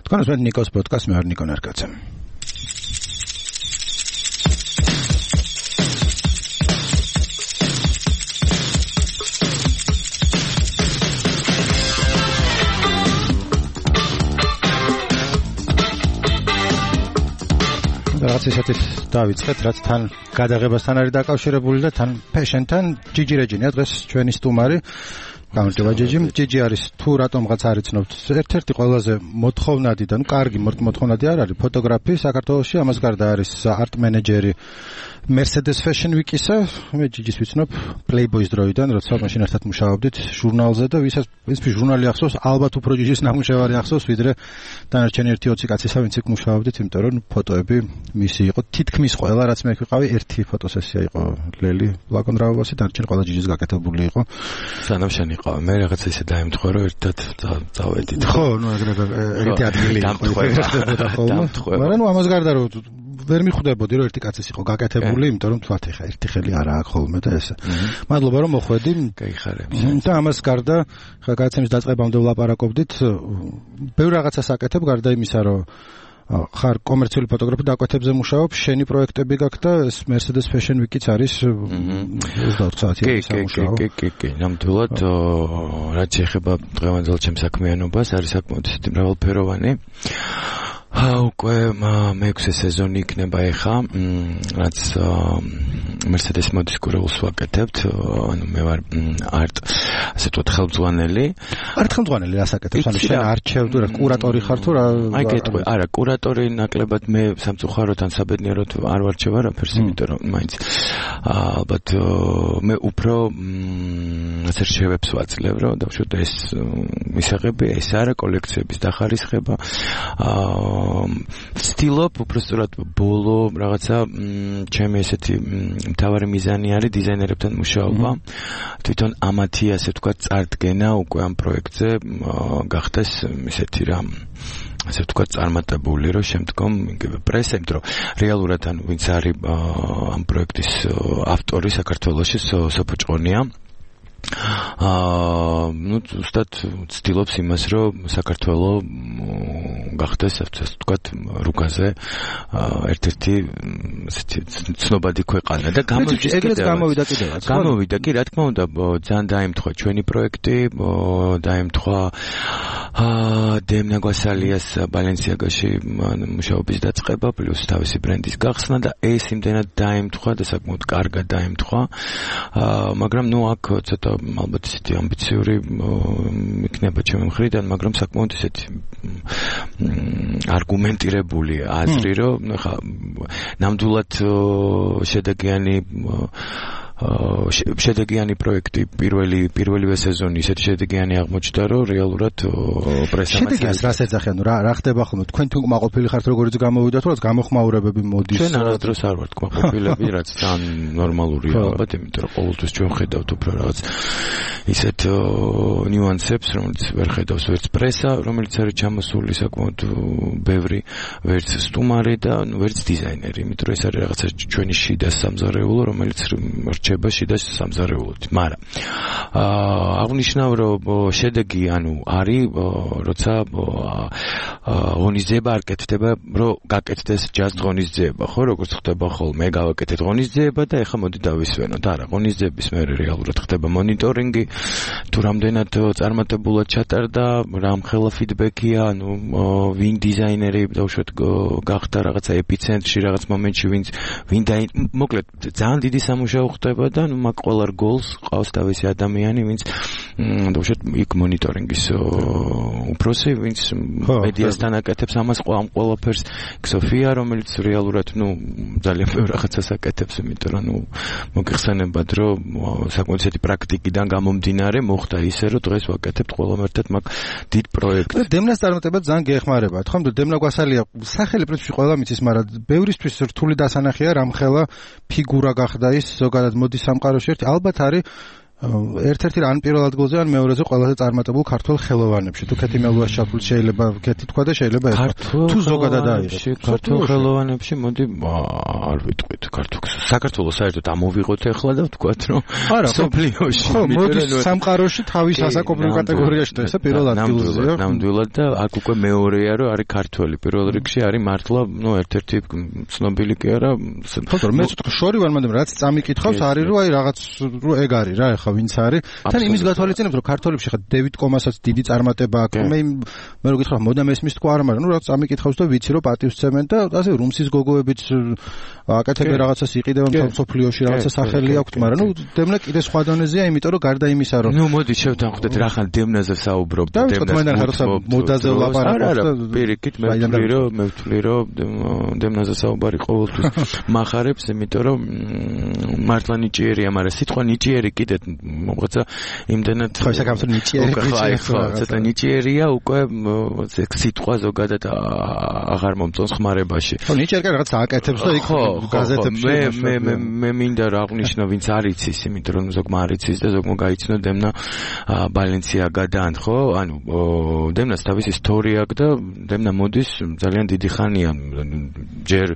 თქვენ უსმენთ ნიკოს პოდკასტს, მე ვარ ნიკო ნარკაცე. რაღაც ისეთი დავიწყეთ, რაც თან გადაღებასთან არის დაკავშირებული და თან ფეშენთან. ჯიჯი რეჯინია დღეს ჩვენი სტუმარი. გამარჯობა ჯიჯი არის თუ რატომღაც არ იცნობთ, ერთ-ერთი ყველაზე მოთხოვნადი და კარგი მოთხოვნადი არ არის ფოტოგრაფი საქართველოში, ამას გარდა არის არტ მენეჯერი Mercedes Fashion Week-ისა. მე ჯიჯის ვიცნობ Playboy-ის დროიდან, როცა მაშინ ერთად მუშაობდით ჟურნალზე და ვისაც ჟურნალი ახსოვს, ალბათ უფრო ჯიჯის ნამუშევარი ახსოვს, ვიდრე დანარჩენი 1-20 კაცისა, ვინც იქ მუშაობდით, იმიტომ რომ ფოტოები მისი იყო თითქმის ყველა, რაც მე ვიყავი, ერთი ფოტოსესია იყო ლელი ლაკონდრავასი, დანარჩენი ყველა ჯიჯის გაკეთებული იყო. სანამ შენ იყავ, მე რაღაცა ისე დაემთხვა, რომ ერთად დავედით. ხო, ნუ ეგეთი ადგილი იყო. მაგრამ ნუ ამას გარდა რომ ვერ მიხვდებოდი რომ ერთი კაცის იყო გაკეთებული, იმიტომ რომ თქვათ ეხა ერთი ხელი არა აქვს ხოლმე და ესე. მადლობა რომ მოხვედი. გაიხარებ. და ამას გარდა ხა გადაცემის დაწყებამდე ვლაპარაკობდით, ბევრ რაღაცას აკეთებ გარდა იმისა, რომ ხარ კომერციული ფოტოგრაფი, დაკვეთებზე მუშაობ, შენი პროექტები გაქვს და ეს Mercedes Fashion Week-იც არის 24 საათი სამუშაო. კი, ნამდვილად, რაც შეეხება დღევანდელ ჩემს საქმიანობას, არის საკმაოდ ისეთი მრავალფეროვანი. უკვე მე-6 სეზონი იქნება ეხა, რაც Mercedes მოდის კურეულს ვაკეთებთ, ანუ მე ვარ არტ, ასე ვთქვათ, ხელმძღვანელი. არტ ხელმძღვანელი რას აკეთებს? ანუ შენ არჩევ თუ რა კურატორი ხარ თუ რა? აი გეტყვი, არა, კურატორი ნაკლებად მე სამწუხაროდ ან საბედნიეროდ არ ვარჩევ არაფერს, იმიტომ რომ მაინც ალბათ მე უფრო ასე რჩევებს ვაძლევ, რომ დავუშვათ ეს მისაღები, ეს არა კოლექციების დახარისხება. ვცდილობ უბრალოდ ბოლო რაღაცა ჩემი ესეთი მთავარი მიზანი არის დიზაინერებთან მუშაობა. თვითონ ამათი ასე ვთქვათ წარდგენა უკვე ამ პროექტზე გახდეს ესეთი რა ასე ვთქვათ წარმატებული, რომ შემდგომ პრესა, იმიტომ რომ რეალურად ან ვინც არის ამ პროექტის ავტორი საქართველოში სოფოჭყონია. ნუ ზუსტად ვცდილობს იმას, რომ საქართველოს გახდეს ასე ვთქვათ რუკაზე ერთ-ერთი ასეთი ცნობადი ქვეყანა და გამოვიდა კიდევაც. გამოვიდა კი, რა თქმა უნდა, ძალიან დაემთხვა ჩვენი პროექტი, დაემთხვა დემნა გვასალიას ბალენსიაგაში მუშაობის დაწყება, პლუს თავისი ბრენდის გახსნა და ეს იმდენად დაემთხვა და საკმაოდ კარგად დაემთხვა. მაგრამ ნუ აქ ცოტა ალბათ ისეთი ამბიციური იქნება ჩემი მხრიდან, მაგრამ საკმაოდ ისეთი არგუმენტირებული აზრი, რომ ხა ნამდვილად შედეგიანი პროექტი პირველივე სეზონი ისეთი შედეგიანი აღმოჩნდა, რომ რეალურად პრესამ შედეგიანს რას ეძახიან, რა ხდება ხოლმე? თქვენ თუ კმაყოფილი ხართ როგორიც გამოვიდათ, რომ გამოხმაურებები მოდის. ჩვენ არასდროს არ ვართ კმაყოფილები, რაც ძალიან ნორმალურია ალბათ, იმიტომ რომ ყოველთვის ჩვენ ხედავთ უფრო რაღაც ისეთ ნიუანსებს, რომელიც ვერ ხედავს ვერც პრესა, რომელიც არის ჩამოსული საკმაოდ ბევრი, ვერც სტუმარი და ვერც დიზაინერი, იმიტომ რომ ეს არის რაღაცა ჩვენი შიდა სამზარეულო, რომელიც რჩება შიდა სამზარეულოთი. მაგრამ აღნიშნავ, რომ შედეგი ანუ არის, როცა ღონისძიება არ კეთდება, რომ გაკეთდეს ჯაზ ღონისძიება, ხო, როგორც ხდება ხოლმე, გავაკეთეთ ღონისძიება და ეხლა მოდი დავისვენოთ. არა, ღონისძიების მერე რეალურად ხდება მონიტორინგი, თუ რამდენად წარმატებულად ჩატარდა, რამხელა ფიდბექია, ანუ ვინ დიზაინერი დავუშვათ გახდა რაღაცა ეპიცენტრში რაღაც მომენტში, ვინ მოკლედ ძალიან დიდი სამუშაო ხდება და ნუ მაგ ყველა რგოლს ყავს თავისი ადამიანი, ვინც დავუშვათ იქ მონიტორინგის უფროსი, ვინც მედიასთან აკეთებს ამას ყველაფერს, სოფია, რომელიც რეალურად ნუ ძალიან ბევრ რაღაცას აკეთებს, იმიტომ რომ ნუ მოგიხსენებათ, რომ საკმაოდ ისეთი პრაქტიკიდან გამომდინარე მოხდა ისე, რომ დღეს ვაკეთებთ ყველამ ერთად მაგ დიდ პროექტს. დემნას წარმატება ძალიან გეხმარება. თქვენ დემნა გვასალია სახელი პრინციპში ყველა მიცის, მაგრამ ბევრისთვის რთული დასანახია რამხელა ფიგურა გახდა ის ზოგადად მოდის სამყაროში ერთი. ალბათ არის ერთ-ერთი ან პირველ ადგილზე ან მეორეზე ყველაზე წარმატებულ ქართველ ხელოვანებში. თუ კეთი მელუას ჩაფული შეიძლება კეთი თქვა და შეიძლება ეხლა. თუ ზოგადად არის. ქართულ ხელოვანებში მოდი არ ვიტყვით ქართულს. საქართველოს საერთოდ ამოვიღოთ ეხლა და ვთქვათ რომ სოფლიოში. ხო, მოდი სამყაროში თავის ასაკობრივ კატეგორიაში და ესე პირველ ადგილზეა. ნამდვილად და აქ უკვე მეორეა რომ არის ქართველი. პირველ რიგში არის მართლა, ერთ-ერთი ცნობილი კი არა. ხო, რომ მე ცოტა შორი ვარ, მაგრამ რაც წამიკითხავს არის რომ აი რაღაც რო ეგ არის რა ეხლა ვინც არის. თან იმის გათვალისწინებს რომ ქართველებში ხა დევიდ კომასაც დიდი წარმატება აქვს. მე რო გითხრა მოდამ ესმის თქვა არა, მაგრამ რაღაც წამიკითხავს და ვიცი რომ პატივს ცემენ და ასე რუმსის გოგოებიც აკეთებენ რაღაცას იყიდება მთელ სოფლიოში რაღაცა სახელი აქვთ, მაგრამ დემნა კიდე სხვა დონეზეა, იმიტომ რომ გარდა იმისა რომ მოდი შევთანხმდეთ რა ხან დემნაზე საუბრობ და დემნაზე მოდაზე ვლაპარაკობ და პირიქით მე ვთვლი რომ დემნაზე საუბარი ყოველთვის მახარებს, იმიტომ რომ მართლა ნიჭიერია, მაგრამ სიტყვა ნიჭიერი კიდე მოხდა იმდენად ხო საკამსო ნიჭიერი ცოტა ნიჭიერია უკვე სიტყვა ზოგადად აღარ მომწონს ხმარებაში. ხო ნიჭიერი რაღაც აკეთებს და იქ გაზეთებში მე მინდა რა აღნიშნო ვინც არ იცის, იმიტომ რომ ზოგმა არ იცის და ზოგმა გაიცნო დემნა ბალენციაგადან, ხო? ანუ დემნას თავის ისტორია აქვს და დემნა მოდის ძალიან დიდი ხანია ჯერ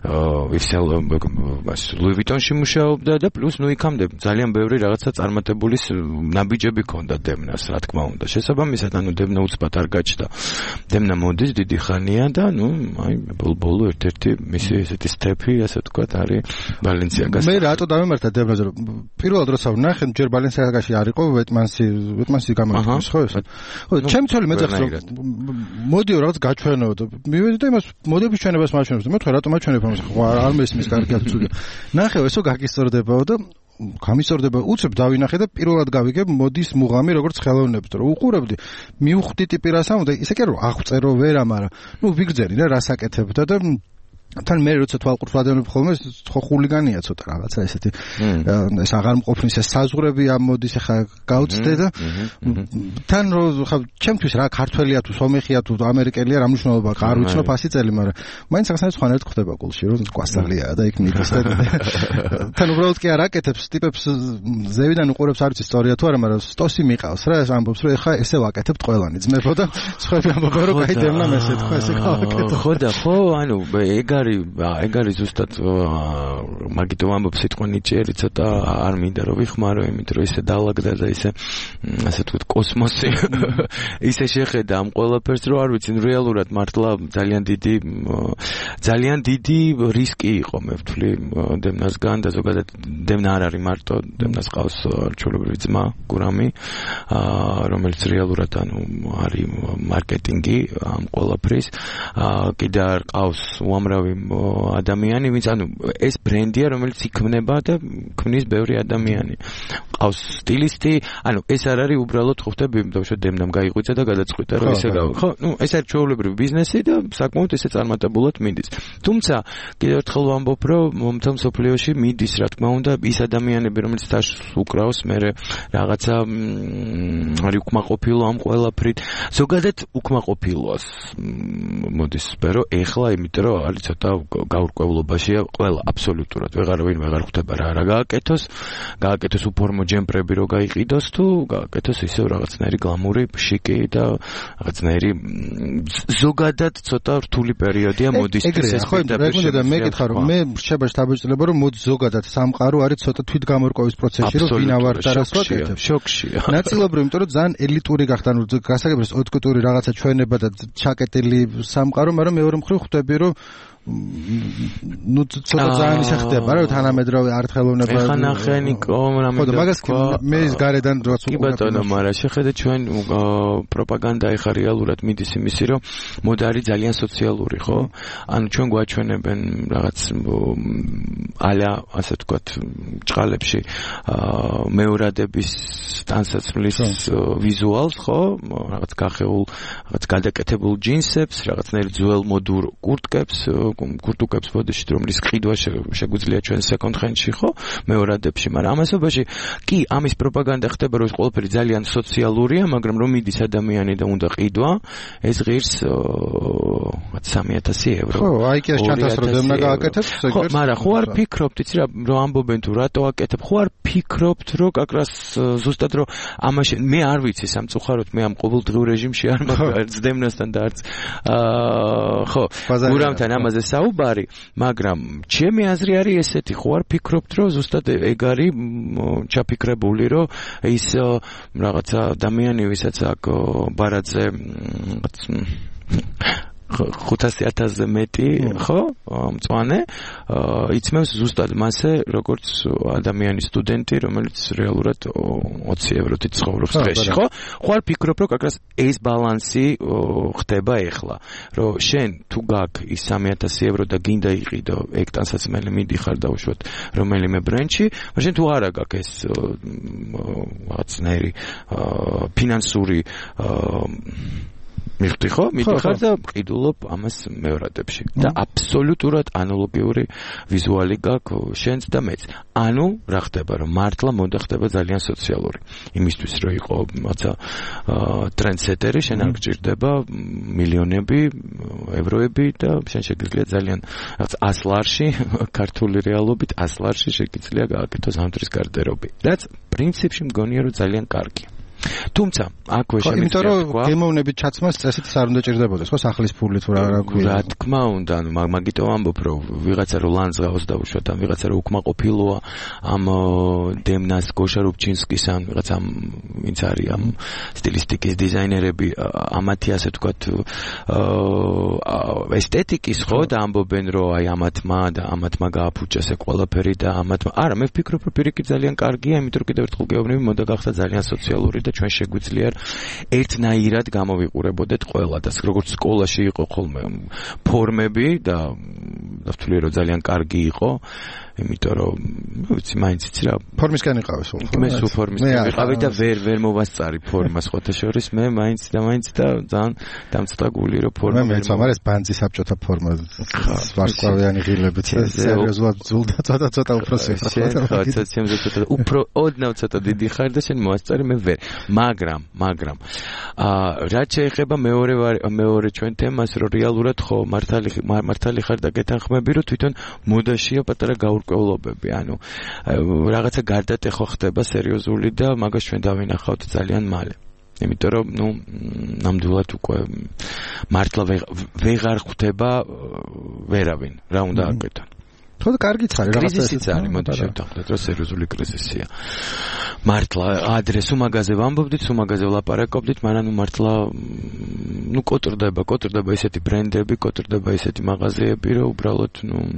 ლუი ვიტონში მუშაობდა და პლუს იქამდე ძალიან ბევრი რაღაცა წარმატებული ნაბიჯები ჰქონდა დემნას, რა თქმა უნდა. შესაბამისად, დემნა უცბად არ გაჩნდა. დემნა მოდის დიდი ხანია და ბოლო ერთ-ერთი მისი ესეთი სტეპი, ასე ვთქვათ, არის ბალენციაგას. მე რატო დავემართა დემნაზე, რომ პირველად როცა ვნახე, ჯერ ბალენციაგაში არ იყო ვეტმანსი გამოიყენეს, ხო ესე. ხო, ჩემი ცოლი მეძახს რომ მოდიო რაღაც გაჩვენო და მივედი და იმას მოდების ჩვენებას მაჩვენებს და მე თქვა რატო მაჩვენებ ამას, ხო არ მესმის კარგი აქ ცუდი. ნახე ესო გაგისწორდებაო და გამისწორდება უცებ დავინახე და პირველად გავიგე მოდის მუღამი როგორც ხელოვნებს და უყურებდი მივხვდი ტიპირას ამო და ისე კი რომ აღწერო ვერა, მაგრამ ვიგრძელი რა რას აკეთებდა და თან მე როცა თვალყურს ვადევნებ ხოლმე ხო ხულიგანია ცოტა რაღაცა ესეთი ეს აღარ მყოფნის ეს საზღვრები ამოდის ახლა გავწდე და თან რო ხა ჩემთვის რა ქართველია თუ სომეხია თუ ამერიკელია რა მნიშვნელობა აქვს არ ვიცნობ 100 წელი, მაგრამ მაინც ახლა სხვანაირად ხდება გულში რომ კვასალია და იქ მიდის და თან უბრალოდ კი არ აკეთებს ტიპებს ზევიდან უყურებს არ ვიცი სწორია თუ არა, მაგრამ სტოსი მიყავს რა ეს ამბობს რომ ეხა ესე ვაკეთებ ყველანი ძმებო და სხვები ამბობენ რომ კაი დემნა მესე თქვა ესე გავაკეთო. ხო და ხო ანუ ეგ არის ზუსტად მაგით ვამბობ სიტყვა ნიჭიერი ცოტა არ მინდა რომ ვიხმარო, იმიტომ რომ ისე დაალაგდა და ისე ასე თქვით კოსმოსი ისე შეხედა ამ ყველაფერს რომ არ ვიცი რეალურად მართლა ძალიან დიდი რისკი იყო მე ვთვლი დემნასგან და ზოგადად დემნა არ არის მარტო, დემნას ყავს ჩვეულებრივი ძმა გურამი რომელიც რეალურად არის მარკეტინგი ამ ყველაფრის კიდე არ ყავს უამრავი ადამიანი, ვინც ეს ბრენდია, რომელიც იქმნება და ქმნის ბევრი ადამიანი. ყავს სტილისტი, ეს არ არის უბრალოდ ხვდები, იმდენად დემნამ გაიღვიძა და გადაწყვიტა რომ ისე გავა. ხო, ეს არის ჩვეულებრივი ბიზნესი და საკმაოდ ისე წარმატებულად მიდის. თუმცა კიდევ ერთხელ ვამბობ, რომ მთელ მსოფლიოში მიდის, რა თქმა უნდა, ის ადამიანები, რომელიც თავს უკრავს, მე რაღაცა არის უკმაყოფილო ამ ყველაფრით. ზოგადად უკმაყოფილოას მოდის სპერო ეხლა, იმიტომ რომ არის ცოტა გაურკვევლობაშია ყველა აბსოლუტურად ვინ ვეღარ ხვდება რა გააკეთოს უფორმო ჯემპრები რო გაიყიდოს თუ გააკეთოს ისევ რაღაცნაირი გლამური შიკი და რაღაცნაირი ზოგადად ცოტა რთული პერიოდია მოდის ეს ხო და მე გითხრა რომ მე რჩებაში დაბეჭდილება რომ მოდი ზოგადად სამყარო არის ცოტა თვითგამორკვევის პროცესში რომ ვინ ავარ და რას ვაკეთებ შოქშია ნაწილობრივ იმიტომ რომ ძალიან ელიტური გახდა გასაგებია ოტკუტური რაღაცა ჩვენება და ჩაკეტილი სამყარო, მაგრამ მეორე მხრივ ხვდები რომ ცოტა ძალიან ისე ხდება რა თანამედროვე არტ-ხელოვნება ეხა ნახენიკო მაგას მე ის გარედან რაც უკვე ბატონო, მაგრამ შეხედე ჩვენ პროპაგანდა ეხა რეალურად მიდის იმისი რომ მოდა არის ძალიან სოციალური, ხო? ანუ ჩვენ გვაჩვენებენ რაღაც ალა ასე ვთქვათ ჭყალებში მეორადების ტანსაცმლის ვიზუალს, ხო? რაღაც გახეულ, რაღაც გადაკეთებულ ჯინსებს, რაღაცნაირ ძველ მოდურ კურტკებს კურტუკებს ბოდიში, რომლის ყიდვა შეგვიძლია ჩვენ second hand-ში, ხო? მეორადებში, მაგრამ ამასობაში კი ამის პროპაგანდა ხდება, რომ ეს ყველაფერი ძალიან სოციალურია, მაგრამ რომ მიდის ადამიანი და უნდა ყიდვა, ეს ღირს 3000 ევრო. ხო, IKEA-ს ჩანთას რომ დემნა გააკეთებს, ხო, მაგრამ ხო არ ფიქრობთ, იცი რა, რომ ამბობენ თუ რატო აკეთებ, ხო არ ფიქრობთ, რომ აკრას ზუსტად რომ ამაში მე არ ვიცი სამწუხაროდ მე ამ ყოველდღიურ რეჟიმში არ მაქვს ძდემნასთან და არც ხო გურამთან ამაზე საუბარი, მაგრამ ჩემი აზრი არის ესეთი, ხო არ ფიქრობთ, რომ ზუსტად ეგ არის ჩაფიქრებული, რომ ის რაღაცა ადამიანი, ვისაც აქ ბარაძე 500,000-ზე მეტი, ხო? მწვანე, იცმევს ზუსტად მასე, როგორც ადამიანი სტუდენტი, რომელიც რეალურად 20 ევროთი ცხოვრობს დღეში, ხო? ხო არ ფიქრობ, რომ აკრას ეს ბალანსი ხდება ეხლა, რომ შენ თუ გაქვს ის 3,000 ევრო და გინდა იყიდო ეგ ტანსაცმელი მიდიხარ და უშუალოდ რომელიმე ბრენდში, მაშინ თუ არა გაქვს ეს რაღაცნაირი ფინანსური მიხდი ხო? მიდიხარ და ყიდულობ ამას მეორადებში. და აბსოლუტურად ანალოგიური ვიზუალი გაქვს შენც და მეც. ანუ რა ხდება, რომ მართლა მოდა ხდება ძალიან სოციალური. იმისთვის რომ იყო რაღაცა ტრენდსეტერი, შენ არ გჭირდება მილიონები, ევროები და შენ შეგიძლია ძალიან რაღაც 100 ლარში, ქართული რეალობით 100 ლარში შეგიძლია გააკეთო ზამთრის გარდერობი. რაც პრინციპში მგონია რომ ძალიან კარგია. თუმცა აქვე შემიძლია იმიტომ რომ გემოვნებით ჩაცმას წესით არ უნდა ჭირდებოდეს ხო სახლის ფული თუ რა ქვია რა თქმა უნდა ანუ მაგიტომ ამბობ რომ ვიღაცა რომ ლანძ გავს და უშუალოდ ამ ვიღაცა რომ უკმაყოფილოა ამ დემნას გოშა რუბჩინსკის ან ვიღაცა ვინც არის ამ სტილისტიკის დიზაინერები ამათი ასე ვთქვათ ესთეტიკის ხო და ამბობენ რომ აი ამათმა გააფუჭეს ეს ყველაფერი და ამათმა არა მე ვფიქრობ რომ პირიქით ძალიან კარგია იმიტომ რომ კიდევ ერთხელ გეუბნები მოდა გახდა ძალიან სოციალური და ჩვენ შეგვიძლია ერთნაირად გამოვიყურებოდეთ ყველა და როგორც სკოლაში იყო ხოლმე ფორმები და ვთვლი რომ ძალიან კარგი იყო იმიტომ რომ ვიცი მაინც იცი რა ფორმისგან იყავი სულ მე სულ ფორმისგან ვიყავი და ვერ მოვასწარი ფორმა სხვათა შორის მე მაინც და ძალიან დამწყდა გული რომ ფორმა მე მეცამარ ეს ბანძი საბჭოთა ფორმა ვარსკვლავიანი ღილებით სერიოზულად ზულდა ცოტა უფრო ცოტა უფრო ოდნავ ცოტა დიდი ხარ და შენ მოასწარი მე ვერ მაგრამ რაც შეეხება მეორე ჩვენ თემას რომ რეალურად ხო მართალი ხარ და გეთანხმები რომ თვითონ მოდაშია პატარა გაურკვევლობები ანუ რაღაცა გარდატეხო ხდება სერიოზული და მაგას ჩვენ დავინახავთ ძალიან მალე იმიტომ რომ ნამდვილად უკვე მართლა ვეღარ ხვდება ვერავინ რა უნდა აკეთონ ხო და კარგიც არის კრიზისიც არის მოდი შევთანხმდეთ რომ სერიოზული კრიზისია მართლა ადრე სუმაგაზე ვამბობდით სუმაგაზე ვლაპარაკობდით მაგრამ მართლა კოტრდება ესეთი ბრენდები კოტრდება ესეთი მაღაზიები რომ უბრალოდ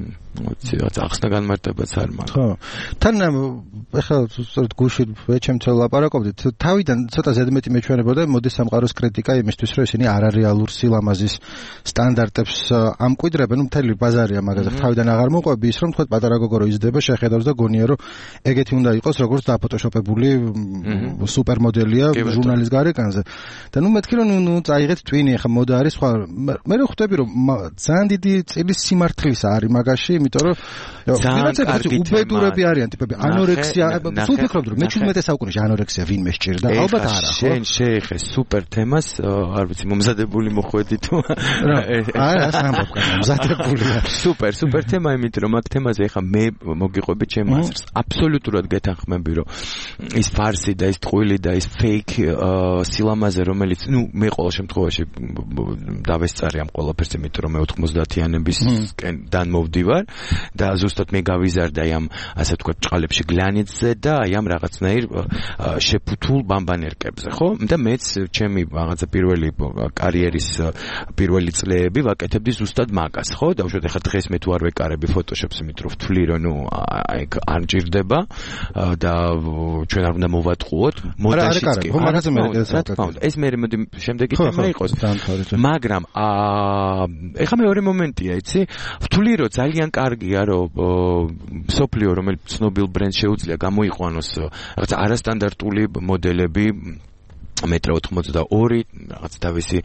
ახსნა განმარტებაც არ მაქვს ხო თან ახლა სწორედ გუში ეჩემცელ ვლაპარაკობდით თავიდან ცოტა ზედმეტი მეჩვენებოდა მოდის სამყაროს კრიტიკა იმისთვის რომ ისინი არარეალურ სილამაზის სტანდარტებს ამკვიდრებენ მთელი ბაზარია მაგაზე თავიდან აღარ მოყვები ის რომ თქვა პატარა გოგო რო იზრდება შეხედავს და გონია რომ ეგეთი უნდა იყოს როგორც დაფოტოშოპებული სუპერმოდელია ჟურნალის გარეკანზე და მეთქი რომ წაიღეთ ტვინი ახლა მოდა არის სხვა მე რო ხვდები რომ ძალიან დიდი წილის სიმართლისა არის მაგაში იმიტომ რომ ვიღაცები უბედურები არიან ტიპები ანორექსია სულ ფიქრობთ რომ მე-17 საუკუნეში ანორექსია ვინმე სჭირდა ალბათ არა ხო შენ შეეხე სუპერ თემას არ ვიცი მომზადებული მოხვედი თუ არა ამბობ მომზადებულია სუპერ თემა იმიტომ რომ მაგ თემაზე ახლა მე მოგიყვები ჩემ აზრს აბსოლუტურად გეთანხმები რომ ის ფარსი და ის ტყუილი და ის ფეიქ სილამაზე რომელიც მე ყოველ შემთხვევაში დავესწარი ამ ყველაფერს იმიტომ რომ მე 90-იანებისკენ მოვდივარ და ზუსტად მე გავიზარდა აი ამ ასე ვთქვათ ჭყალებში გლანიცზე და აი ამ რაღაცნაირ შეფუთულ ბამბანერკებზე ხო და მეც ჩემი რაღაცა პირველი კარიერის პირველი წლები ვაკეთებდი ზუსტად მაგას ხო და უშუალოდ ახლა დღეს მე თუ არ ვეკარები ფოტოშოპს იმით რომ ვთვლი რომ აი არ ჭირდება და ჩვენ არ უნდა მოვატყუოთ მოდაშიც კი მაგაზე მე ეს მე მოდი შემდეგი თემა იყოს მაგრამ ეხლა მეორე მომენტია იცი ვთვლი რომ ძალიან კარგია რომ სოფლიო რომელიც ცნობილ ბრენდს შეუძლია გამოიყვანოს რაღაც არასტანდარტული მოდელები მეტრ 82 რაღაც თავისი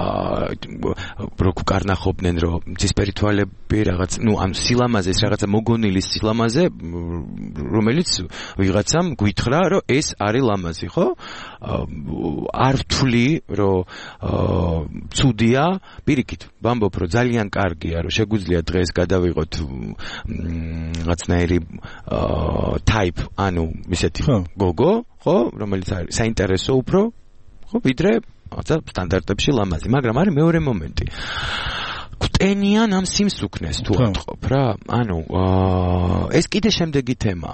როკ კარნახობდნენ რომ ცისფერი თვალები რაღაც ანუ სილამაზეს რაღაცა მოგონილი სილამაზე რომელიც ვიღაცამ გვითხრა რომ ეს არის ლამაზი ხო არ ვთვლი, რომ ცუდია, პირიქით, ვამბობ, რომ ძალიან კარგია, რომ შეგვიძლია დღეს გადავიღოთ რაღაცნაირი type, ანუ ისეთი გოგო, ხო, რომელიც არის საინტერესო უფრო, ხო, ვიდრე რაღაცა სტანდარტებში ლამაზი, მაგრამ არის მეორე მომენტი. გვტენიან ამ სიმსუქნეს თუ ატყობ რა, ანუ ეს კიდე შემდეგი თემა.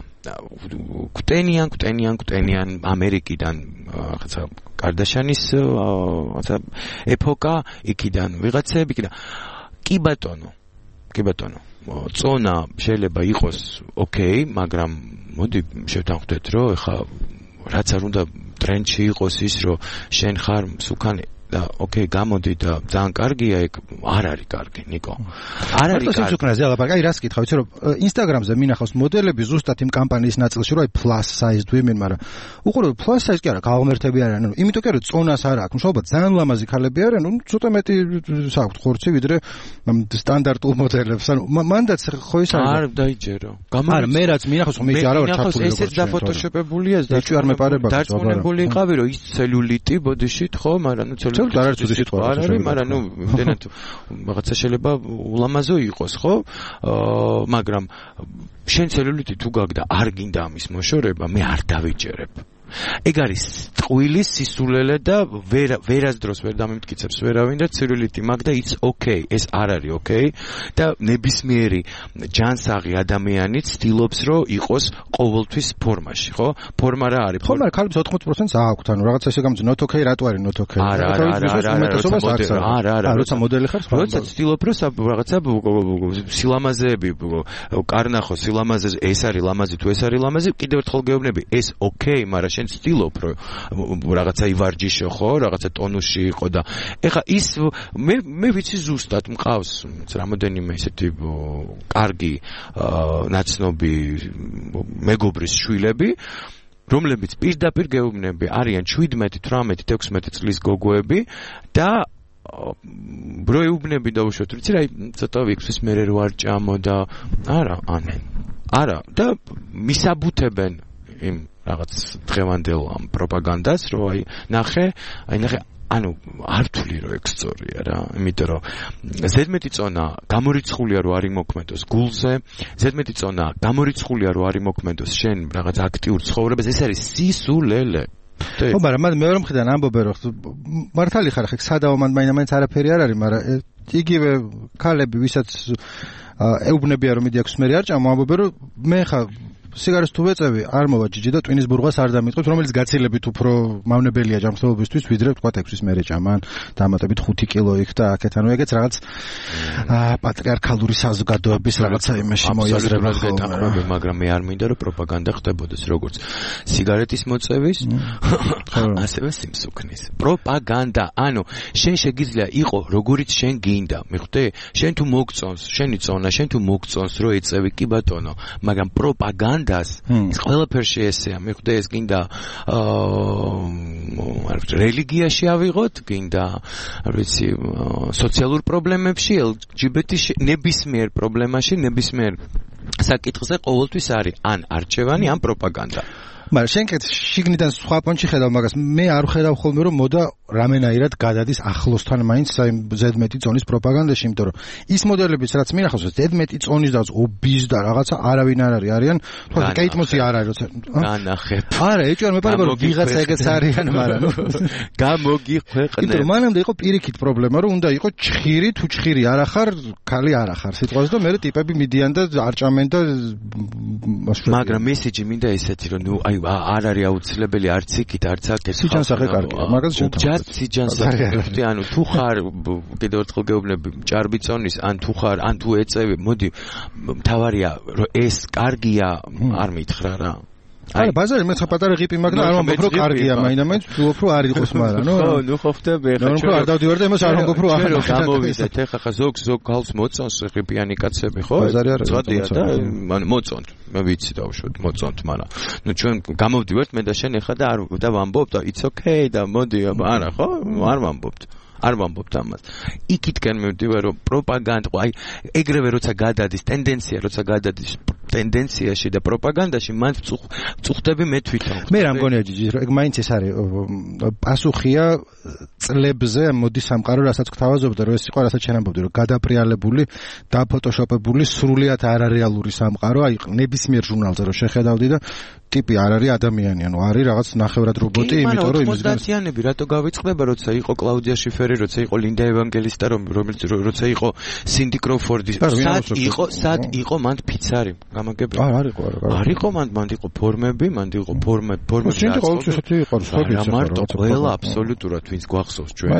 გვტენიან ამერიკიდან რაღაცა კარდაშანის რაღაცა ეპოქა, იქიდან ვიღაცები, იქიდან კი ბატონო. წონა შეიძლება იყოს ოკეი, მაგრამ მოდი შევთანხმდეთ, რომ ეხა რაც არ უნდა ტრენდში იყოს ის, რომ შენ ხარ მსუქანი და ოკეი, გამოდი და ძალიან კარგია, ეგ არ არის კარგი, ნიკო. არ არის კარგი. სიმსუქნეზე ალაპარაკი, აი რას კითხავ, იცი რომ Instagram-ზე მინახავს მოდელები ზუსტად იმ კამპანიის ნაწილში, რომ აი plus size women, მაგრამ უყურებ plus size კი არა, გავღმერთები არიან, ანუ იმიტომ კი რომ წონას არ აქვს, მშობლად ძალიან ლამაზი ქალები არიან, ну ცოტა მეტი საქვთ ხორცი, ვიდრე სტანდარტულ მოდელებს, ანუ მანდაც ხო ის არის. არ დაიჯერო. არა, მე რაც მინახავს, მე კი არა ვარ ჩართული. ესეც დაფოტოშოპებულია, არ მეპარება. დარწმუნებული იყავი, რომ ის ცელულიტი ბოდიშით ხო, მაგრამ ნუ არ არის ცუდი სიტყვა, მაგრამ ნუ იმდენად რაღაცა შეიძლება ულამაზო იყოს, ხო? მაგრამ შენ ცელულიტი თუ გაგდა, არ გინდა ამის მოშორება, მე არ დავიჯერებ. ეგ არის ტყუილის სისულელე და ვერასდროს ვერ დამიმტკიცებს ვერავინ და ცელულიტი მაგ და it's okay, ეს არ არის okay და ნებისმიერი ჯანსაღი ადამიანი ცდილობს რომ იყოს ყოველთვის ფორმაში, ხო? ფორმა რა არის? ხო, მაგრამ ქალებს 80%-ს აქვთ, ანუ რაღაცა ესე გამოდის not okay, რატო არის not okay? არა, როცა მოდელი ხარ, როცა ცდილობ რომ რაღაცა სილამაზეები კარნახო სილამაზე ეს არის ლამაზი თუ ეს არის ლამაზი, კიდევ ერთხელ გეუბნები, ეს okay, მაგრამ შენ ცდილობ რომ რაღაცა ივარჯიშო, ხო, რაღაცა ტონუსში იყო და ეხა ის მე ვიცი ზუსტად მყავს რამოდენიმე ისეთი კარგი ნაცნობი მეგობრის შვილები, რომლებიც პირდაპირ გეუბნები არიან 17, 18, 16 წლის გოგოები და ბროეუბნები და უშოთ, ვიცი რა, ცოტა ვიქცვის მე რო არ ჭამო და არა და მისაბუთებენ იმ რაღაც დღევანდელ ამ პროპაგანდას, რომ აი ნახე, ანუ არ ვთვლი რომ ეგ სწორია რა, იმიტომ რომ ზედმეტი წონა გამორიცხულია რომ არ იმოქმედოს გულზე, ზედმეტი წონა გამორიცხულია რომ არ იმოქმედოს შენ რაღაც აქტიურ ცხოვრებას, ეს არის სისულელე. ხო, მაგრამ მეორე მხრიდან ამბობენ რომ მართალი ხარ, ხე სადაო მაინც არაფერი არ არის, მაგრამ იგივე ქალები, ვისაც ეუბნებიან რომ მიდი აქვს მე არ ჭამო, ამბობენ რომ მე ხა სიგარეტს თუ ვეწევი, არ მოვა ჯიჯი და ტვინის ბურღას არ დამიტყვის, რომელიც გაცილებით უფრო მავნებელია ჯანმრთელობისთვის, ვიდრე თქვა 6-ის მერე ჭამან, დამატებით 5 კილო იქ და აქეთ, ანუ ეგეც რაღაც პატრიარქალური საზოგადოების რაღაცა იმაში მოიაზრება ხოლმე, მაგრამ მე არ მინდა რომ პროპაგანდა ხდებოდეს, როგორც სიგარეტის მოწევის, ასევე სიმსუქნის. პროპაგანდა, ანუ შენ შეგიძლია იყო როგორიც შენ გინდა, მიხვდე? შენ თუ მოგწონს, შენი წონა, შენ თუ მოგწონს რომ ეწევი, კი ბატონო, მაგრამ პროპაგანდა ის ყველაფერში ესეა, მიხვდე, ეს გინდა რელიგიაში ავიღოთ, გინდა, არ ვიცი, სოციალურ პრობლემებში, LGBT-ში, ნებისმიერ პრობლემაში, ნებისმიერ საკითხზე ყოველთვის არის ან არჩევანი, ან პროპაგანდა. მაგრამ შენ კეთ შიგნიდან სხვა პონჩი ხედავ მაგას, მე არ ხედავ ხოლმე რომ მოდა რამენაირად გადადის ახლოსთან მაინც ზედმეტი წონის პროპაგანდაში, იმიტომ რომ ის მოდელებიც რაც მინახავს ზედმეტი წონის და ობიზ და რაღაცა არავინ არ არის, არიან თქო კეიტმოსი არ არის, როცა განახებ. არა, ეჭვარ მეპარება რომ ვიღაცა ეგეც არიან, მაგრამ გამოგიხვეყნე. იმიტომ რომ მანამდე იყო პირიქით პრობლემა, რომ უნდა იყო ჩხირი, თუ ჩხირი არ ახარ, ქალი არ ახარ სიტყვაზე და მე ტიპები მიდიან და არ ჭამენ და მაგრამ მესიჯი მინდა ესეთი რომ ნუ აი არ არის აუცილებელი არც იქით არც აქეთ სიჯანსაღე კარგია, მაგას ჯერ სიჯანსაღე, ანუ თუ ხარ კიდევ ერთხელ გეუბნები ჭარბი წონის, ან თუ ხარ, ან თუ ეწევი, მოდი მთავარია რომ ეს კარგია, არ მითხრა რა. არა, ბაზარი მე ხაპატარა ღიპი მაგ და არ მომბობ რომ კარგია, მაინც ვფიქრობ რომ არ იყოს, მაგრამ ნუ ხო, ნუ ხო ხტები ხა ჩვენ არ დავდივარ და იმას არ მომბობ რომ არ გამოვიდეთ, ეხა ზოგ გალს მოწონს ღიპიანი კაცები, ხო? წვადია და ანუ მოწონთ, მე ვიცი დავუშვათ, მოწონთ, მაგრამ ნუ ჩვენ გამოვდივართ მე და შენ ეხა და არ და ვამბობ და it's okay და მოდი, არა, ხო? არ ვამბობთ. არ ვამბობთ ამას. იქითკენ მივდივარ, რომ პროპაგანდა, აი ეგრევე როცა გადადის ტენდენციაში და პროპაგანდაში, მან წუხდები მე თვითონ. მე რა მგონია ჯიჯი, ეგ მაინც ეს არის პასუხია წლებზე მოდი სამყარო, რასაც გთავაზობდა, რომ ეს იყო, რასაც შენამბობდი, რომ გადაპრიალებული, დაფოტოშოპებული, სრულიად არარეალური სამყარო, აი ნებისმიერ ჟურნალზე რომ შეხედავდი და ტიპი არ არის ადამიანი, ანუ არის რაღაც ნახევრად რობოტი, იმიტომ რომ იმის 90-იანები რატო გავიწყდება, როცა იყო კლაუდია შიფერი, როცა იყო ლინდა ევანგელისტა, რომელიც როცა იყო სინდი კროფორდი, სად იყო მანდ ფიცარი, გამაგებია? არ იყო მანდ იყო ფორმები, ფორმები სინდი ყოველთვის ესეთი იყო, რა მარტო ყველა აბსოლუტურად ვინც გვახსოვს ჩვენ.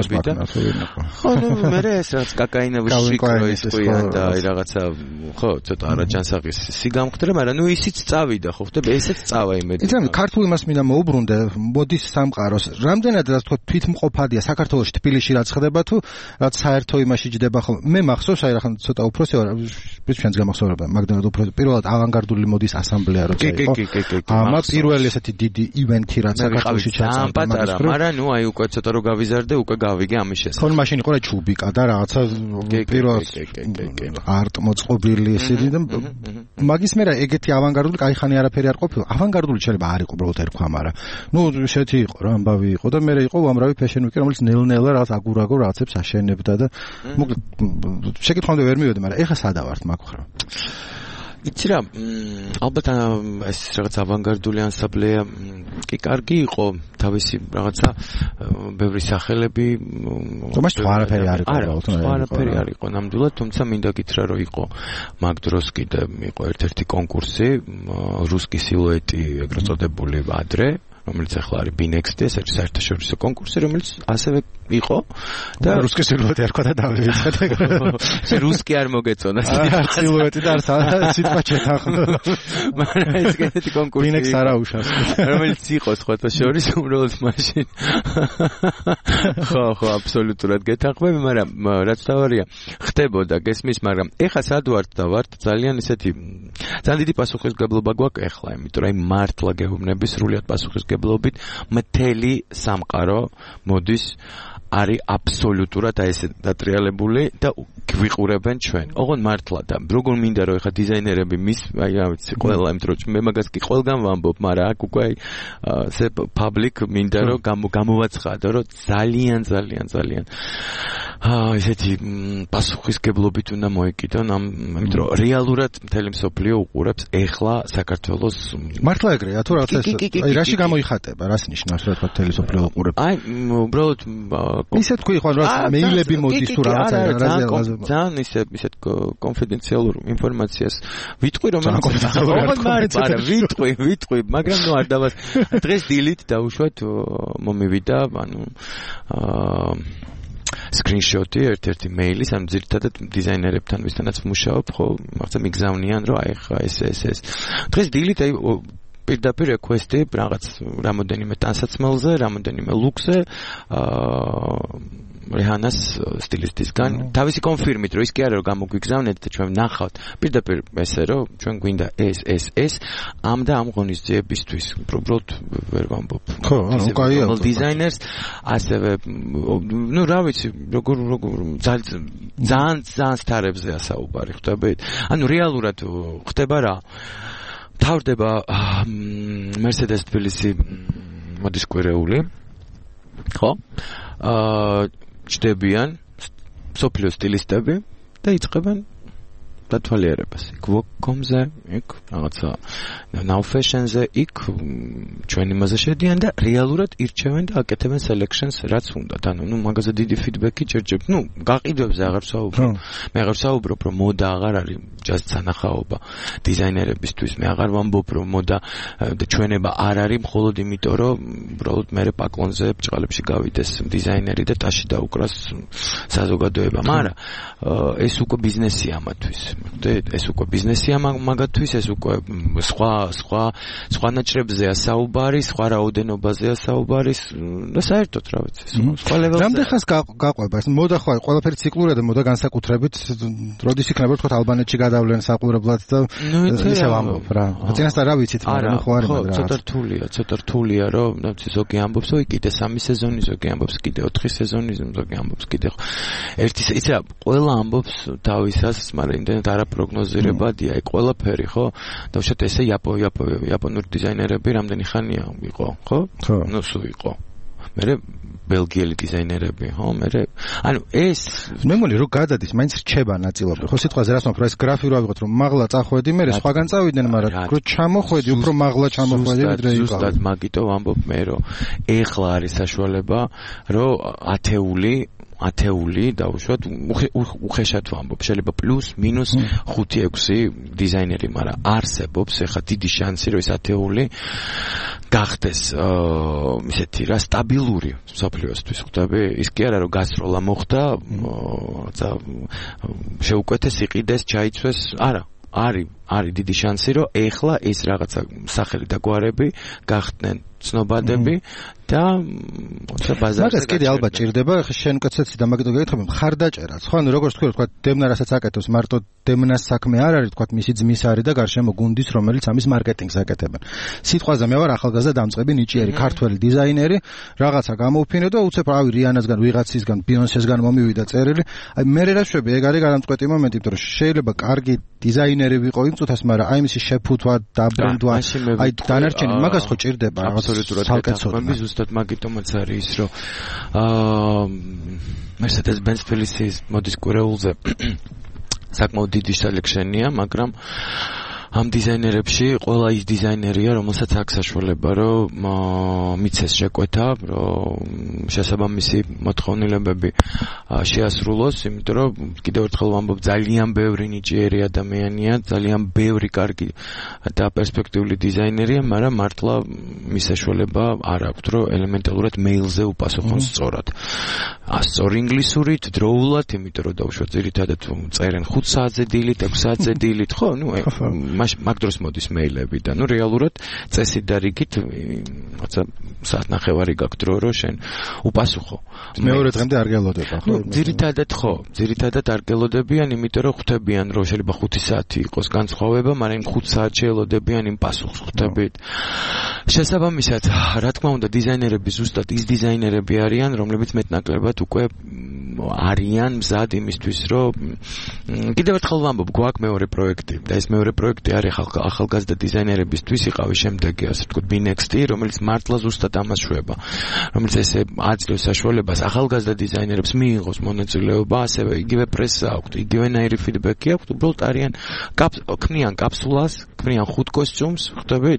ხო, მე ეს რაც კაკაინების შიკრო ის ყიან და აი რაღაცა ხო, ცოტა არაჯანსაღის სიგამხდრე, მაგრამ ნუ ისიც წავიდა, ხო ხდება ესეც წავა იმედი. იცი, ქართულ იმას მინდა მოუბრუნდე, მოდის სამყაროს. რამდენად რა თქო თვითმყოფადია საქართველოში, თბილისში რაც ხდება თუ რაც საერთო იმაში ჯდება ხო. მე მახსოვს, აი რა ცოტა უფროსი ვარ, ჩვენს გამახსოვრება, მაგდანად უფროსი. პირველად ავანგარდული მოდის ასამბლეა როცა იყო. ამა პირველი ესეთი დიდი ივენთი რაც საქართველოში ჩაწყდა მაგას რო. მაგრამ ნუ აი უკვე ცოტა რო გავიზარდე, უკვე გავიგე ამის შესახებ. ხო, მაშინ იყო რა ჩუბიკა და რაღაცა პირველ არტ მოწყობილი ესეთი და მაგის მერე ეგეთი ავანგარდული კაი ხანი არაფერი არ ყოფილა. ავანგარდული შეიძლება არ იყო უბრალოდ ერქვა, მაგრამ ნუ ესეთი იყო რა, ამბავი იყო და მერე იყო უამრავი ფეშენ ვიკი, რომელიც ნელ-ნელა რაღაც აგურაგო რაღაცებს აშენებდა და მოკლედ შეკითხვამდე ვერ მივედი, მაგრამ ეხა სადავართ მაგ ხარ. იცი რა, ალბათ ეს რაღაც ავანგარდული ანსამბლეა კი კარგი იყო, თავისი რაღაცა ბევრი სახელები თუმცა არაფერი არ იყო, არაფერი არ იყო ნამდვილად, თუმცა მინდა გითხრა რომ იყო მაგ დროს კიდე იყო ერთ-ერთი კონკურსი რუსკი სილუეტი ეგრეთ წოდებული ადრე, რომელიც ახლა არის BNext, ეს არის საერთაშორისო კონკურსი, რომელიც ასევე იყო და რუსკი სილუეტი არ ყვა და დავიწყეთ. შე რუსკი არ მოგეწონა სილუეტი და სიტყვა ჩეთახო. მაგრამ ეს კეთეთი კონკურსი BNext არა უშავს. რომელიც იყო სხვათა შორის უბრალოდ მაშინ. ხო, აბსოლუტურად გეთახმები, მაგრამ რაც თავარია, ხდებოდა გესმის, მაგრამ ეხა სად ვართ და ვართ ძალიან ისეთი ძალიან დიდი პასუხისგებლობა გვაქვს ეხლა, იმიტომ რომ მართლა გეუბნები სრულიად პასუხისგებლობით მთელი სამყარო მოდის არის აბსოლუტურად აი ესე დატრიალებული და გვიყურებენ ჩვენ. ოღონდ მართლა და როგორ მინდა რომ ეხა დიზაინერები მის აი რა ვიცი ყველა იმ დროს მე მაგას კი ყველგან ვამბობ, მაგრამ აქ უკვე ესე public მინდა რომ გამოვაცხადო რომ ძალიან ესეთი პასუხისგებლობით უნდა მოეკიდონ ამ იმიტომ რომ რეალურად მთელი მსოფლიო უყურებს ეხლა საქართველოს მართლა ეგრეა თუ რაღაცა აი რაში გამოიხატება, რას ნიშნავს რა თქმა მთელი მსოფლიო უყურებს? აი უბრალოდ ისე თქვი ხო რა მეილები მოდის თუ რაღაცა ძალიან ისეთ კონფიდენციალურ ინფორმაციას ვიტყვი რომ ვიტყვი მაგრამ ნუ არ დავას დღეს დილით დავუშვათ მომივიდა ანუ სკრინშოტი ერთ-ერთი მეილის ანუ ძირითადად დიზაინერებთან ვისთანაც ვმუშაობ ხო მაგას მიგზავნიან რომ აი ხა ეს დღეს დილით აი პირდაპირ რეკვესტი რაღაც რამოდენიმე ტანსაცმელზე, რამოდენიმე ლუქზე რეჰანას სტილისტისგან თავისი კონფირმით რომ ის კი არა რომ გამოგვიგზავნეთ და ჩვენ ვნახავთ პირდაპირ ესე რომ ჩვენ გვინდა ეს ამ და ამ ღონისძიებისთვის უბრალოდ ვერ ვამბობ ხო ანუ კაია დიზაინერს ასევე ნუ რა ვიცი როგორ ძალიან სტარებზე ასაუბარი ხდებით ანუ რეალურად ხდება რა თავდება Mercedes თბილისი მოდის კვირეული ხო ჩდებიან სოფლიო სტილისტები და იწყებენ დათვალიერებას იქ ვოკომზე იქ რაღაცა now fashion-ზე იქ ჩვენ იმაზე შედიან და რეალურად ირჩევენ და აკეთებენ selections რაც უნდათ ანუ ნუ მაგაზე დიდი feedback-ი ჭერჭებ ნუ გაყიდვებზე აღარ ვსაუბრობ მე აღარ ვსაუბრობ რომ მოდა აღარ არის just სანახაობა დიზაინერებისთვის მე აღარ ვამბობ რომ მოდა და ჩვენება არ არის მხოლოდ იმიტომ რომ უბრალოდ მე პაკლონზე ბჭყალებში გავიდეს დიზაინერი და ტაში დაუკრას საზოგადოება მაგრამ ეს უკვე ბიზნესია ამათვის ეს უკვე ბიზნესია მაგათთვის, ეს უკვე სხვა ნაჭრებზეა საუბარი, სხვა რაოდენობაზეა საუბარი და საერთოდ რა ვიცი, სხვა ლეველზე. რამდენ ხანს გაყვება ეს? მოდა ხო ყველაფერი ციკლურია და მოდა განსაკუთრებით როდის იქნება თქო ალბანეთში გადავლენ საყურებლად და ისევ ამბობ რა. წინასწარ რა ვიცით, მაგრამ ხო არის მაგრამ. ცოტა რთულია, რომ ზოგი ამბობს, ой, კიდე 3 სეზონი, ზოგი ამბობს კიდე 4 სეზონი, ზოგი ამბობს კიდე ერთი ისა ყველა ამბობს თავისას, მაგრამ იმდენად არაპროგნოზირებადია, აი ყველაფერი, ხო? დავუშვათ ესე იაპონური დიზაინერები რამდენი ხანია იყო, ხო? ნუ სულ იყო. მერე ბელგიელი დიზაინერები, ხო? ანუ ეს მე მგონი რომ გადადის, მაინც რჩება ნაწილობრივ. ხო, სიტყვაზე რას ვამბობ, ეს გრაფი რო ავიღოთ, რომ მაღლა წახვედი, მე სხვაგან წავიდნენ, მაგრამ რო ჩამოხვედი, უფრო მაღლა ჩამოხვედი, ვიდრე იყო. ზუსტად მაგიტო ვამბობ მე, რომ ეხლა არის საშუალება, რომ ათეული დავუშვათ უხეშად ვამბობ, შეიძლება პლუს მინუს 5-6 დიზაინერი, მაგრამ არსებობს ეხლა დიდი შანსი, რომ ეს ათეული გახდეს ისეთი რა სტაბილური მსოფლიოსთვის, ხვდები? ის კი არა რომ გასროლა მოხდა, შეუკვეთეს, იყიდეს, ჩაიცვეს, არა. არის დიდი შანსი, რომ ეხლა ეს რაღაცა სახელი და გვარები გახდნენ ცნობადები და ბაზარზე. მაგას კიდე ალბათ ჭირდება, შენ უკეთესიც და მაგიტო გეკითხები, მხარდაჭერაც. ხო, ანუ როგორც თქვი, თქვა დემნა რასაც აკეთებს, მარტო დემნას საქმე არ არის, თქვა მისი ძმის არის და გარშემო გუნდის, რომელიც ამის მარკეტინგს აკეთებენ. სიტყვაზე მე ვარ ახალგაზრდა დამწყები ნიჭიერი ქართველი დიზაინერი, რაღაცა გამოვფინე და უცებ რავი რიანასგან, ვიღაცისგან, ბიონსესგან მომივიდა წერილი. აი მე რა შვები, ეგ არის გადამწყვეტი მომენტი, იმიტომ რომ შეიძლება კარგი დიზაინერი ვიყო იმ წუთას, მაგრამ აი მისი შეფუთვა, დაბრენდვა, აი დანარჩენი მაგას ხო ჭირდება რაღაც აბსოლუტურად ზუსტად მაგიტომაც არის ის, რომ Mercedes-Benz Felicis მოდის კვირეულზე საკმაოდ დიდი სელექშენია, მაგრამ ამ დიზაინერებში ყველა ის დიზაინერია, რომელსაც აქვს საშუალება, რომ მიცეს შეკვეთა, რომ შესაბამისი მოთხოვნილებები შეასრულოს, იმიტომ რომ კიდევ ერთხელ ვამბობ, ძალიან ბევრი ნიჭიერი ადამიანია, ძალიან ბევრი კარგი და პერსპექტიული დიზაინერია, მაგრამ მართლა მის საშუალება არ აქვს, რომ ელემენტარულად მეილზე უპასუხონ სწორად. სწორი ინგლისურით, დროულად, იმიტომ რომ დავუშვათ ძირითადად წერენ 5 საათზე დილით, 6 საათზე დილით, ხო, ნუ მაგ დროს მოდის მეილები და ნუ რეალურად წესით და რიგით რაცა საათნახევარი გაქვს დრო რომ შენ უპასუხო. მეორე დღემდე არ გელოდება, ხო? ძირითადად არ გელოდებიან, იმიტომ რომ ხვდებიან რომ შეიძლება 5 საათი იყოს განსხვავება, მაგრამ 5 საათში ელოდებიან იმ პასუხს, ხვდებით? შესაბამისად, რა თქმა უნდა, დიზაინერები ზუსტად ის დიზაინერები არიან, რომლებიც მეტნაკლებად უკვე არიან მზად იმისთვის, რომ კიდევ ერთხელ ვამბობ, გვაქვს მეორე პროექტი და ეს მეორე პროექტი არის ახალგაზრდა დიზაინერებისთვის იყავი შემდეგი, ასე ვთქვათ, BNext-ი, რომელიც მართლა ზუსტად ამას შვება, რომელიც ესე აძლევს საშუალებას ახალგაზრდა დიზაინერებს მიიღოს მონაწილეობა, ასევე იგივე პრესა აქვთ, იგივენაირი ფიდბექი აქვთ, უბრალოდ არიან ქმნიან კაფსულას, ქმნიან 5 კოსტიუმს, ხვდებით?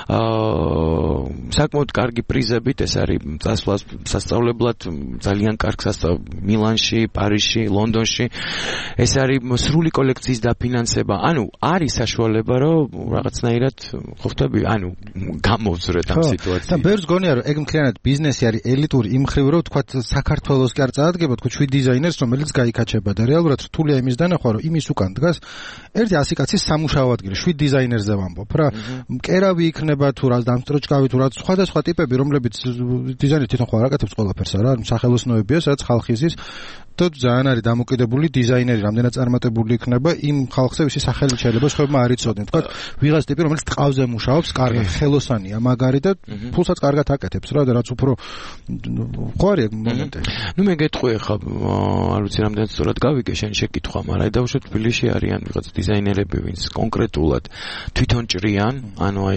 საკმაოდ კარგი პრიზებით, ეს არის წასვლა სასწავლებლად, ძალიან კარგ მილანში, პარიზში, ლონდონში. ეს არის სრული კოლექციის დაფინანსება. ანუ არის საშუალება, რომ რაღაცნაირად ხვდები, ანუ გამოვძრეთ ამ სიტუაციას. და ბევრს გონია, რომ ეგ მთლიანად ბიზნესი არის ელიტური იმ ხრივ, რომ თქვა საქართველოს კი არ წაადგება, თქვა 7 დიზაინერს, რომელიც გაიქაჩება და რეალურად რთულია იმის დანახვა, რომ იმის უკან დგას ერთი 100 კაცის სამუშაო ადგილი, 7 დიზაინერზე ვამბობ რა. მკერავი იქნება თუ რა, დამსტროჭკავი თუ რა, სხვადასხვა ტიპები, რომლებიც დიზაინერი თვითონ ხო არ აკეთებს ყველაფერს რა, სახელოსნოებია, სადაც ხალხი ზის და ძალიან არის დამოკიდებული დიზაინერი, რამდენად წარმატებული იქნება იმ ხალხზე, ვისი სახელი შეიძლება სხვებმა არ იცოდნენ. თქვა ვიღაც ტიპი, რომელიც ტყავზე მუშაობს, კარგი ხელოსანია, მაგარი და ფულსაც კარგად აკეთებს რა და რაც უფრო ხო არის მომენტი. ნუ მე გეტყვი ხა, არ ვიცი რამდენად სწორად გავიგე შენი შეკითხვა, მაგრამ დაუშვათ თბილისში არიან ვიღაც დიზაინერები, ვინც კონკრეტულად თვითონ ჭრიან, ანუ აი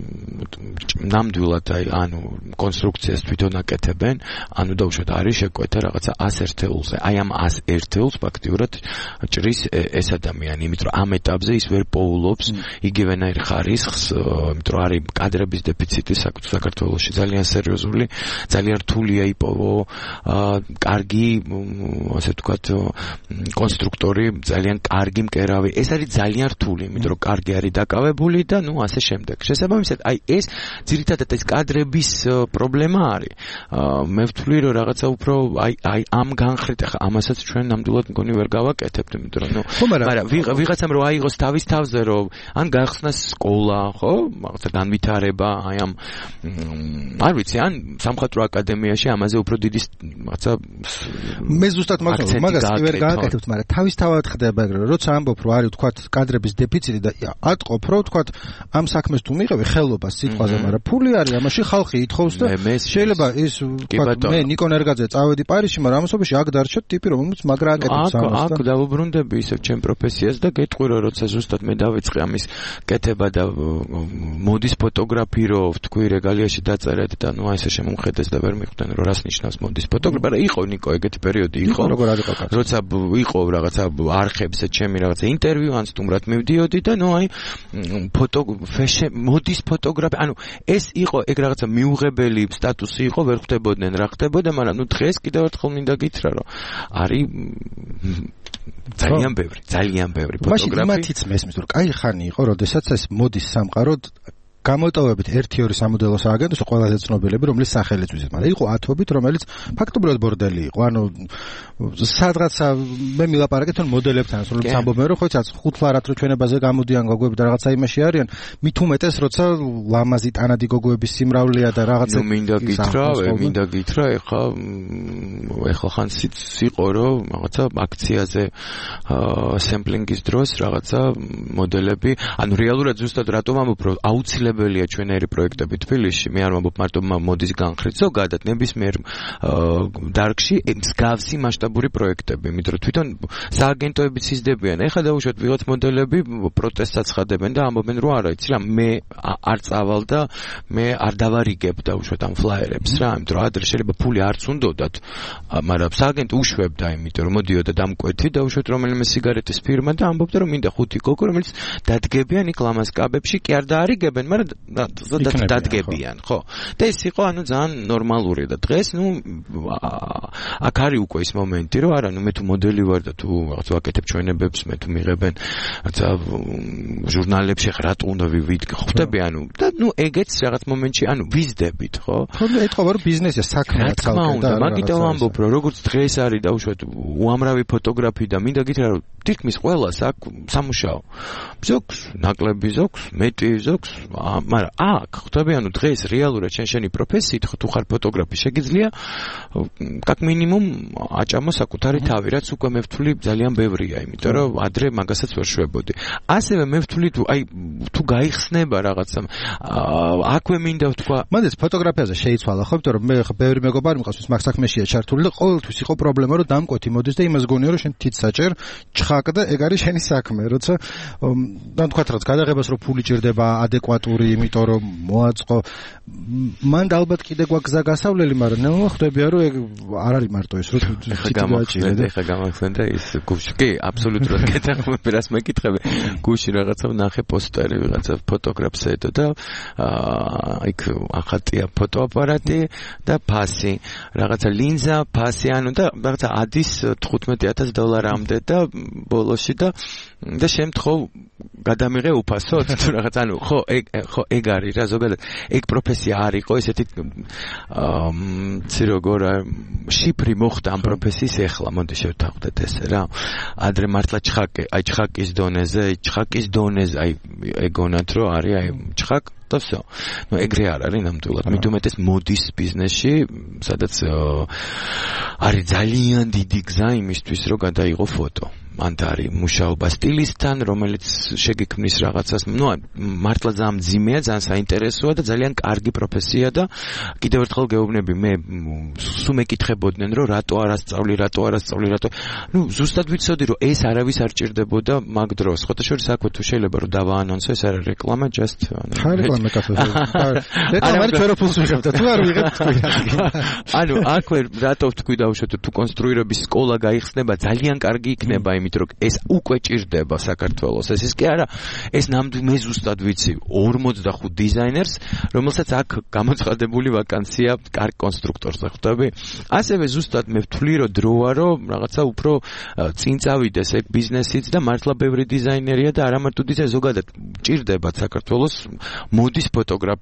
ნამდვილად აი ანუ კონსტრუქციას თვითონ აკეთებენ, ანუ დაუშვათ არის შეკვეთა რაღაცა 100 ერთეულზე. აი ამ 100 ერთეულს ფაქტიურად ჭრის ეს ადამიანი, იმიტომ რომ ამ ეტაპზე ის ვერ პოულობს იგივენაირ ხარისხს, იმიტომ რომ არის კადრების დეფიციტი საქართველოში ძალიან სერიოზული, ძალიან რთულია იპოვო კარგი, ასე ვთქვათ, კონსტრუქტორი, ძალიან კარგი მკერავი. ეს არის ძალიან რთული, იმიტომ რომ კარგი არის დაკავებული და ნუ ასე შემდეგ. შესაბამისად, აი ეს ძირითადად ეს კადრების პრობლემა არის. მე ვთვლი რომ რაღაცა უფრო აი ამ განხრით ახლა ამასაც ჩვენ ნამდვილად მგონი ვერ გავაკეთებთ, იმიტომ რომ მაგრამ ვიღაცამ რომ აიღოს თავის თავზე რომ ან გახსნას სკოლა, ხო? რაღაცა განვითარება, აი ამ არ ვიცი, ან სამხატვრო აკადემიაში ამაზე უფრო დიდი რაღაცა მე ზუსტად მაგას კი ვერ გააკეთებთ, მაგრამ თავისთავად ხდება ეგრე, როცა ამბობ რომ არის თქვა კადრების დეფიციტი და ატყობ რომ თქვა ამ საქმეს თუ მიღები ხელობას სიტყვაზე, მაგრამ ფული არის ამაში ხალხი ითხოვს და შეიძლება ის თქვა მე ნიკონ ერგაძე წავედი პარიზში, მაგრამ ამასობაში აქ დარჩეთ ტიპი რომელიც მაგრა აკეთებს ამას და აქ დავუბრუნდები ისევ ჩემ პროფესიას და გეტყვი რომ როცა ზუსტად მე დავიწყე ამის კეთება და მოდის ფოტოგრაფირო თქვი რეგალიაში დაწერეთ და ნუ აი ესე შემომხედეს და ვერ მიხვდნენ რომ რას ნიშნავს მოდის ფოტოგრაფია, მაგრამ იყო ნიკო ეგეთი პერიოდი იყო როცა იყო რაღაცა არხებზე ჩემი რაღაცა ინტერვიუ ან სტუმრად მივდიოდი და ნუ აი მოდის ფოტოგრაფია, ანუ ეს იყო ეგ რაღაცა მიუღებელი სტატუსი იყო, ვერ ხვდებოდნენ რა ხდებოდა, მაგრამ ნუ დღეს კიდევ ერთხელ მინდა გითხრა რომ არის ძალიან ბევრი ფოტოგრაფი. მაშინ მესმის რომ კაი ხანი იყო, როდესაც ეს მოდის სამყარო გამოტოვებით 1-2 სამოდელოს აგენტოს ყველაზე ცნობილები, რომლის სახელიც ვიცით, მაგრამ იყო ათობით, რომელიც ფაქტობრივად ბორდელი იყო. ანუ სადღაცა მე მილაპარაკეთ თვითონ მოდელებთან, რომლებიც ამბობენ, რომ ხო იცით, ხუთლარად რო ჩვენებაზე გამოდიან გოგოები და რაღაცა იმაში არიან, მით უმეტეს როცა ლამაზი ტანადი გოგოების სიმრავლეა და რაღაცა. ნუ მინდა გითხრა, ეხლა ხან სიყო რომ რაღაცა აქციაზე სემპლინგის დროს რაღაცა მოდელები, ანუ რეალურად ზუსტად რატომ ამბობ, რომ აუცილებელია ჩვენერი პროექტები თბილისში, მე არ ვამბობ მარტო მოდის განხრით, ზოგადად ნებისმიერ დარგში მსგავსი მასშტაბური პროექტები, იმიტომ რომ თვითონ სააგენტოებიც იზრდებიან. ეხლა დაუშვათ ვიღაც მოდელები პროტესტსაც ხადებენ და ამბობენ რომ არა, იცი რა, მე არ წავალ და მე არ დავარიგებ დაუშვათ ამ ფლაიერებს რა, იმიტომ რომ ადრე შეიძლება ფული არც უნდოდათ, მაგრამ სააგენტო უშვებდა, იმიტომ რომ მოდიოდა დამკვეთი დაუშვათ რომელიმე სიგარეტის ფირმა და ამბობდა რომ მინდა 5 გოგო, რომელიც დადგებიან იქ ლამაზკაბებში, კი არ დაარიგებენ, მაგრამ დადგებიან, ხო? და ეს იყო ანუ ძალიან ნორმალური და დღეს ნუ აქ არის უკვე ის მომენტი, რომ არა, ნუ მე თუ მოდელი ვარ და თუ რაღაც ვაკეთებ ჩვენებებს, მე თუ მიღებენ რაცა ჟურნალებში რატო უნდა ვივიდგე, ხვდები, ანუ და ნუ ეგეც რაღაც მომენტში, ანუ ვიზდებით, ხო? ხო, ეთქვა რომ ბიზნესია, საქმეა ცალკე და მაგიტომ ამბობ, რომ როგორც დღეს არის დაუშვათ უამრავი ფოტოგრაფი და მინდა გითხრა, რომ თითქმის ყველას აქვს სამუშაო. ზოგს ნაკლები, ზოგს მეტი, ზოგს, მაგრამ აქ ხვდები, ანუ დღეს რეალურად შენი პროფესიით თუ ხარ ფოტოგრაფი, შეგიძლია კაკ მინიმუმ აჭამო საკუთარი თავი, რაც უკვე მე ვთვლი ძალიან ბევრია, იმიტომ რომ ადრე მაგასაც ვერ შვებოდი. ასევე მე ვთვლი თუ გაიხსნება რაღაცა, აქვე მინდა ვთქვა, მაგას ფოტოგრაფიაზე შეიცვალა, ხო, იმიტომ რომ მე ხა ბევრი მეგობარი მყავს, ვის მაგ საქმეშია ჩართული და ყოველთვის იყო პრობლემა, რომ დამკვეთი მოდის და იმას გონია, რომ შენ თით საჭერ, ჩხაკ და ეგ არის შენი საქმე, როცა და თქვა რაც გადაღებას რო ფული ჭირდება ადეკვატური, იმიტომ რომ მოაწყო, მან ალბათ კიდე გვაქვს გზა გასავლელი, მაგრამ ნუ ხვდებია რომ ეგ არ არის მარტო ეს, რომ ეხა გამახსენდა ის გუში. კი, აბსოლუტურად გეთახმები, რას მეკითხები. გუში რაღაცა ნახე პოსტერი, ვიღაცა ფოტოგრაფს ედო და იქ ახატია ფოტოაპარატი და ფასი, რაღაცა ლინზა, ფასი, ანუ და რაღაცა ადის $15,000-მდე და ბოლოში და შემთხვევ გადამიღე უფასოდ თუ რაღაც, ანუ ხო ეგ არის რა, ზოგადად ეგ პროფესია არ იყო ესეთი ციროგორ შიფრი მოხდა ამ პროფესიის ეხლა, მოდი შევთანხმდეთ ესე რა. ადრე მართლა ჩხაკის დონეზე, აი ეგონათ რომ არის აი ჩხაკ და всё. ნუ ეგრე არ არის ნამდვილად. მით უმეტეს მოდის ბიზნესში, სადაც არის ძალიან დიდი გზა იმისთვის, რომ გადაიღო ფოტო. მანდარი მუშაობა სტილისტთან, რომელიც შეგიქმნის რაღაცას, ნუ მართლა ძალიან მძიმეა, ძალიან საინტერესოა და ძალიან კარგი პროფესია და კიდევ ერთხელ გეუბნები, მე სულ მეკითხებოდნენ, რომ რატო არ ასწავლი, ნუ ზუსტად ვიცოდი, რომ ეს არავის არ ჭირდებოდა მაგ დროს. ხოთა შორის აქვე თუ შეიძლება რომ დავაანონსო, ეს არ არის რეკლამა, just რეკლამა კაფე. რეკლამა არის ჩვენ ფულს ვიღებთ, თუ არ ვიღებთ თქვენ. ანუ აქვე რატო ვთქვი დავუშვათ, თუ კონსტრუირების სკოლა გაიხსნება, ძალიან კარგი იქნება, იმიტომ რომ ეს უკვე ჭირდება საქართველოს. ეს კი არა, ეს ნამდვილად მე ზუსტად ვიცი 45 დიზაინერს, რომელსაც აქ გამოცხადებული ვაკანსია კარგ კონსტრუქტორზე, ხვდები? ასევე ზუსტად მე ვთვლი, რომ დროა, რომ რაღაცა უფრო წინ წავიდეს ეგ ბიზნესიც და მართლა ბევრი დიზაინერია და არა მარტო დიზაინერი, ზოგადად ჭირდება საქართველოს მოდის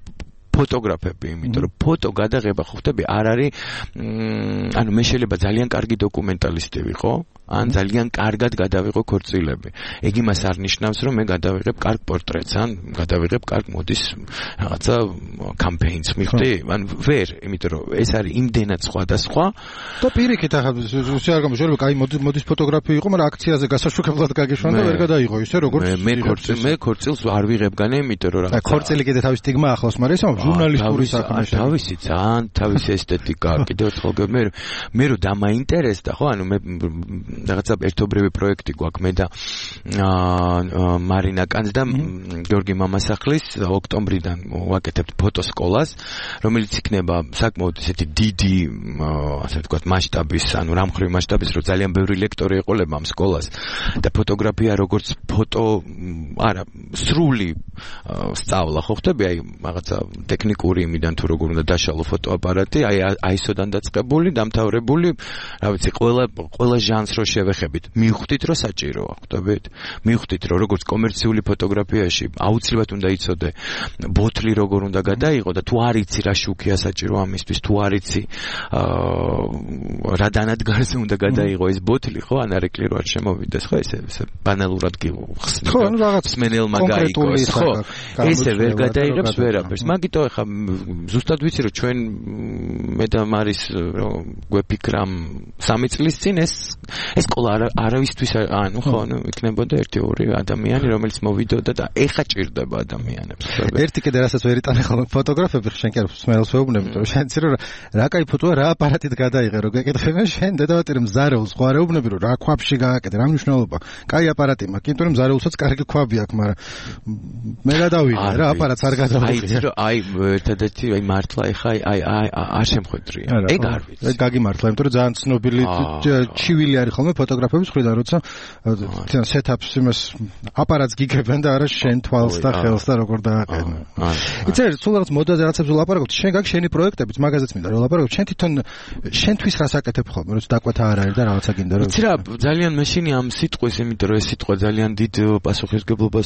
ფოტოგრაფები, იმიტომ რომ ფოტო გადაღება ხო ხდები არ არის ანუ მე შეიძლება ძალიან კარგი დოკუმენტალისტი ვიყო ან ძალიან კარგად გადავიღო ქორწილები. ეგ იმას არ ნიშნავს, რომ მე გადავიღებ კარგ პორტრეტს, ან გადავიღებ კარგ მოდის რაღაცა კამპეინს მიხდი, ან ვერ, იმიტომ რომ ეს არის იმდენად სხვადასხვა. და პირიქით ახლა ისე არ გამოსულიყო, კაი მოდის ფოტოგრაფი იყო, მაგრამ აქციაზე გასაშუქებლად გაგეშვან და ვერ გადაიღო ისე როგორც მე ქორწილს არ ვიღებგან, იმიტომ რომ რაღაცა ქორწილი კიდე თავის სტიგმა ახლავს, მაგრამ ისე ჟურნალისტური საქმე შეიძლება. თავისი ძალიან თავისი ესთეტიკა, კიდევ ერთხელ მე რომ დამაინტერესდა, ხო, ანუ მე რაღაცა ერთობრივი პროექტი გვაქვს მე და მარინა კანს და გიორგი მამასახლის ოქტომბრიდან ვაკეთებთ ფოტოსკოლას, რომელიც იქნება საკმაოდ ესეთი დიდი, ასე ვთქვათ, მასშტაბის, ანუ რამხრივი მასშტაბის, რომ ძალიან ბევრი ლექტორი ეყოლება ამ სკოლას და ფოტოგრაფია როგორც ფოტო, არა, სრული სწავლა ხო ხდები, აი რაღაცა ტექნიკური იმიდან თუ როგორ უნდა დაშალო ფოტოაპარატი, აი ISO-დან დაწყებული, დამთავრებული, რა ვიცი, ყველა ჟანრს რო შევეხებით, მივხვდით რომ საჭიროა, ხვდებით? მივხვდით რომ როგორც კომერციული ფოტოგრაფიაში აუცილებლად უნდა იცოდე ბოთლი როგორ უნდა გადაიღო და თუ არ იცი რა შუქია საჭირო ამისთვის, თუ არ იცი რა დანადგარზე უნდა გადაიღო ეს ბოთლი, ხო, ან არეკლი რო არ შემოვიდეს, ხო, ესე ბანალურად გიხსნი. ხო, ანუ რაღაც სმენელმა გაიგოს, ხო, ესე ვერ გადაიღებს ვერაფერს. მაგიტო ეხა ზუსტად ვიცი რომ ჩვენ მე და მარის გვეფიქრამ 3 წლის წინ ეს სკოლა არავისთვის ანუ ხო ანუ იქნებოდა 1-2 ადამიანი რომელიც მოვიდოდა და ეხა ჭირდება ადამიანებს. ერთი კიდე რასაც ვერ იტანე ხოლმე ფოტოგრაფები შენ კი არ სმენელს ვეუბნები რომ შენ ცი რომ რა кай ფოტოა რა აპარატით გადაიღე რომ გეკითხებიან შენ დედავატირ მზარეულს ხო არ ეუბნები რომ რა ქვაბში გააკეთე რა მნიშვნელობა кай აპარატი მაქვს იმიტომ რომ მზარეულსაც კარგი ქვაბი აქვს მაგრამ მე გადავიღე რა აპარატს არ გადავიღე აი ერთადერთი აი მართლა ეხა აი არ შემხვედრია ეგ არ ვიცი ეგ გაგიმართლა იმიტომ რომ ძალიან ცნობილი ჩივილი არის ხოლმე ფოტოგრაფების მხრიდან როცა თან სეტაპს იმას აპარატს გიგებენ და არა შენ თვალს და ხელს და როგორ დააყენო. იცი სულ რაღაც მოდაზე რაღაცებს ვლაპარაკობთ შენ გაგ შენი პროექტებიც მაგაზეც მინდა რომ ვლაპარაკობ შენ თვითონ შენთვის რას აკეთებ ხოლმე როცა დაკვეთა არ არის და რაღაცა გინდა რომ იცი რა ძალიან მეშინი ამ სიტყვის იმიტომ რომ ეს სიტყვა ძალიან დიდ პასუხისგებლობას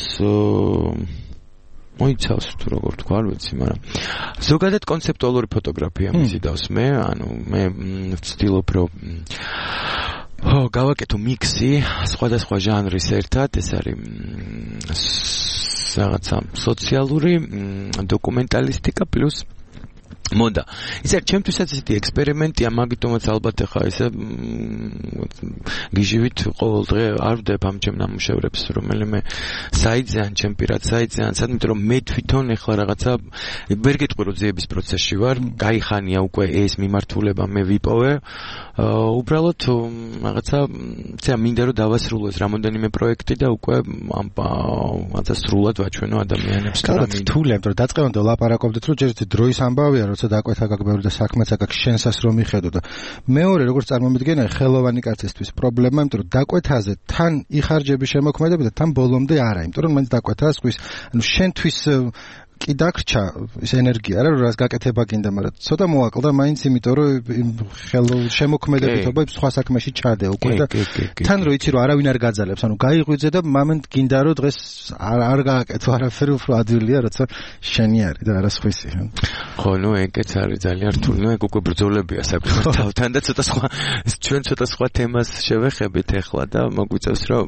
მოიცავს თუ როგორ თქვა არ ვიცი მაგრამ ზოგადად კონცეპტუალური ფოტოგრაფია მიზიდავს მე ანუ მე ვცდილობ რომ გავაკეთო მიქსი სხვადასხვა ჟანრის ერთად ეს არის რაღაცა სოციალური დოკუმენტალისტიკა პლუს მოდა. ისე ჩემთვისაც ესეთი ექსპერიმენტია, მაგიტომაც ალბათ ახლა ესე გიჟივით ყოველ დღე არ ვდებ ამ ჩემ ნამუშევრებს, რომელიმე საიტზე ან ჩემ პირად საიტზე ან სადმე რომ მე თვითონ ახლა რაღაცა ვერ გეტყვი რომ ძიების პროცესში ვარ, გაიხანია უკვე ეს მიმართულება მე ვიპოვე. უბრალოდ რაღაცა ცეა მინდა რომ დავასრულო ეს რამოდენიმე პროექტი და უკვე ამ რაღაცა სრულად ვაჩვენო ადამიანებს. კარგად რთულია, იმიტომ რომ დაწყებამდე ვლაპარაკობდით რომ ჯერ დროის ამბავია როცა დაკვეთა გაგბევრი და საქმეც აკაკ შენსას რომ მიხედო და მეორე როგორც წარმომიდგენია ხელოვანი კაცისთვის პრობლემა იმიტომ რომ დაკვეთაზე თან იხარჯები შემოქმედები და თან ბოლომდე არა იმიტომ რომ მაინც დაკვეთა სხვის ანუ შენთვის კი დაგრჩა ეს ენერგია რა რას გაკეთება გინდა მაგრამ ცოტა მოაკლდა მაინც იმიტომ რომ შემოქმედებითობა სხვა საქმეში ჩადე უკვე და თან რო იცი რომ არავინ არ გაძალებს ანუ გაიღვიძე და მომენტ გინდა რომ დღეს არ გააკეთო არაფერი უფრო ადვილია როცა შენი არის და არა სხვისი ხო ნუ ეგეც არის ძალიან რთული ნუ ეგ უკვე ბრძოლებია საკუთარ თავთან და ცოტა სხვა ჩვენ ცოტა სხვა თემას შევეხებით ახლა და მოგვიწევს რომ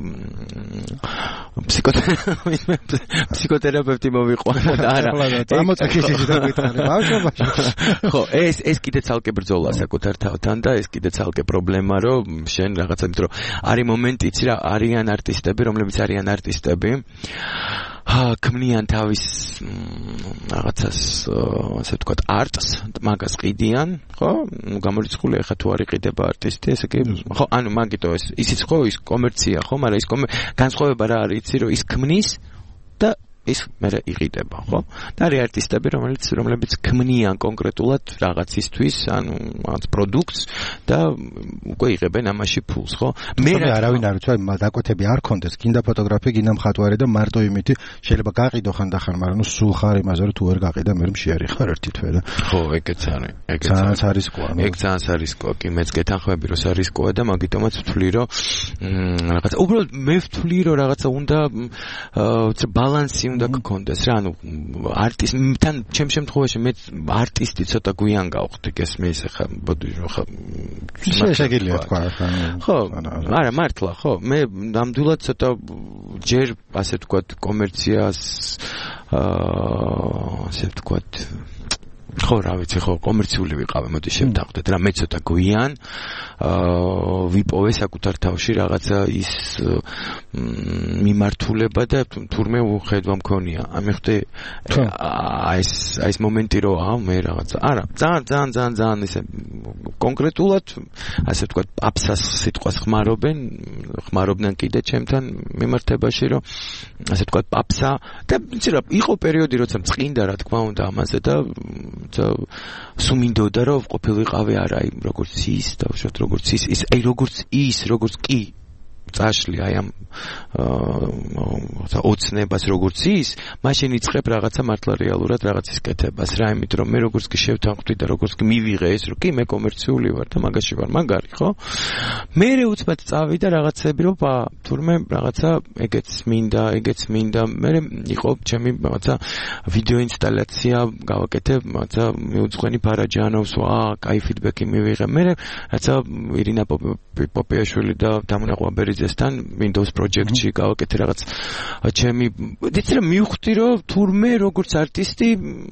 ფსიქოთერაპევტი მოვიყვანო და ხო, ეს კიდე ცალკე ბრძოლა საკუთარ თავთან და ეს კიდე ცალკე პრობლემა, რომ შენ რაღაცა იმიტომ რომ არის მომენტი, იცი რა, არიან არტისტები, რომლებიც არიან არტისტები. ქმნიან თავის რაღაცას, ასე ვთქვათ, არტს, მაგას ყიდიან, ხო? გამორიცხულია ხა თუ არ იყიდება არტისტი, ესე იგი, ხო, ანუ მაგიტო ისიც ხო, ის კომერცია, ხო, მაგრამ ის განსხვავება რა არის, იცი რომ ის ქმნის და ის მე იყიდება, ხო? და არის არტისტები, რომლებიც ქმნიან კონკრეტულად რაღაცისთვის, ანუ რაღაც პროდუქტს და უკვე იღებენ ამაში ფულს, ხო? მე არავინ არ ვიცი, დაკვეთები არ კონდეს, გინდა ფოტოგრაფია, გინდა მხატვარი და მარტო იმითი შეიძლება გაყიდო ხანდახან, მაგრამ ნუ სულ ხარ იმაზე, რომ თუ ვერ გაყიდა, მე მშიარი ხარ ერთი თვე და ხო, ეგეც არის. ეგეც არის სკოლა. ეგ ძალიან არისკოა, კი მეც გეთანხმები, რომ არისკოა და მაგიტომაც ვთვლი, რომ რაღაცა უბრალოდ მე ვთვლი, რომ რაღაცა უნდა ბალანსი უნდა გქონდეს რა, ანუ არტისტთან ჩემ შემთხვევაში მე არტისტი ცოტა გვიან გავხდი, გესმის ხა, ბოდიო ხა. შეგიძლია თქვა ხა. ხო, არა მართლა, ხო, მე ნამდვილად ცოტა ჯერ ასე ვთქვათ კომერციას ასე ვთქვათ ხო რა ვიცი ხო კომერციული ვიყავი მოდი შევდახვდეთ რა მე ცოტა გვიან ვიპოვე საკუთარ თავში რაღაცა ის მიმართულება და თურმე უხედვა მქონია ამიხდე ეს მომენტი რომ მე რაღაცა არა ძალიან ისე კონკრეტულად ასე ვთქვათ აფსას სიტყვას ხმარობდნენ კიდე ჩემთან მიმართებაში რომ ასე ვთქვათ აფსა და იცი რა იყო პერიოდი როცა წინდა რა თქმა უნდა ამაზე და სუმინდოდა რომ ყოფილიყავი არა იმ როგორც ის და უშოთ როგორც ის როგორც კი წაშლი აი ამ ოცნებას როგორც ის მაშინ იწყებ რაღაცა მართლა რეალურად რაღაცის კეთებას რა იმით რომ მე როგორც კი შევთანხმდი და როგორც კი მივიღე ეს რომ კი მე კომერციული ვარ და მაგაში ვარ მაგარი ხო მე უცბად წავიდა რაღაცები რომ თურმე რაღაცა ეგეც მინდა მე იყო ჩემი რაღაცა ვიდეო ინსტალაცია გავაკეთე რაღაცა მიუძღვენი ფარაჯანოვს კაი ფიდბექი მივიღე მე რაღაცა ირინა პოპიაშვილი და დამონაყვა ბერიძესთან Windows project-ში გავაკეთე რაღაც ჩემი იცი რა მივხვდი რომ თურმე როგორც არტისტი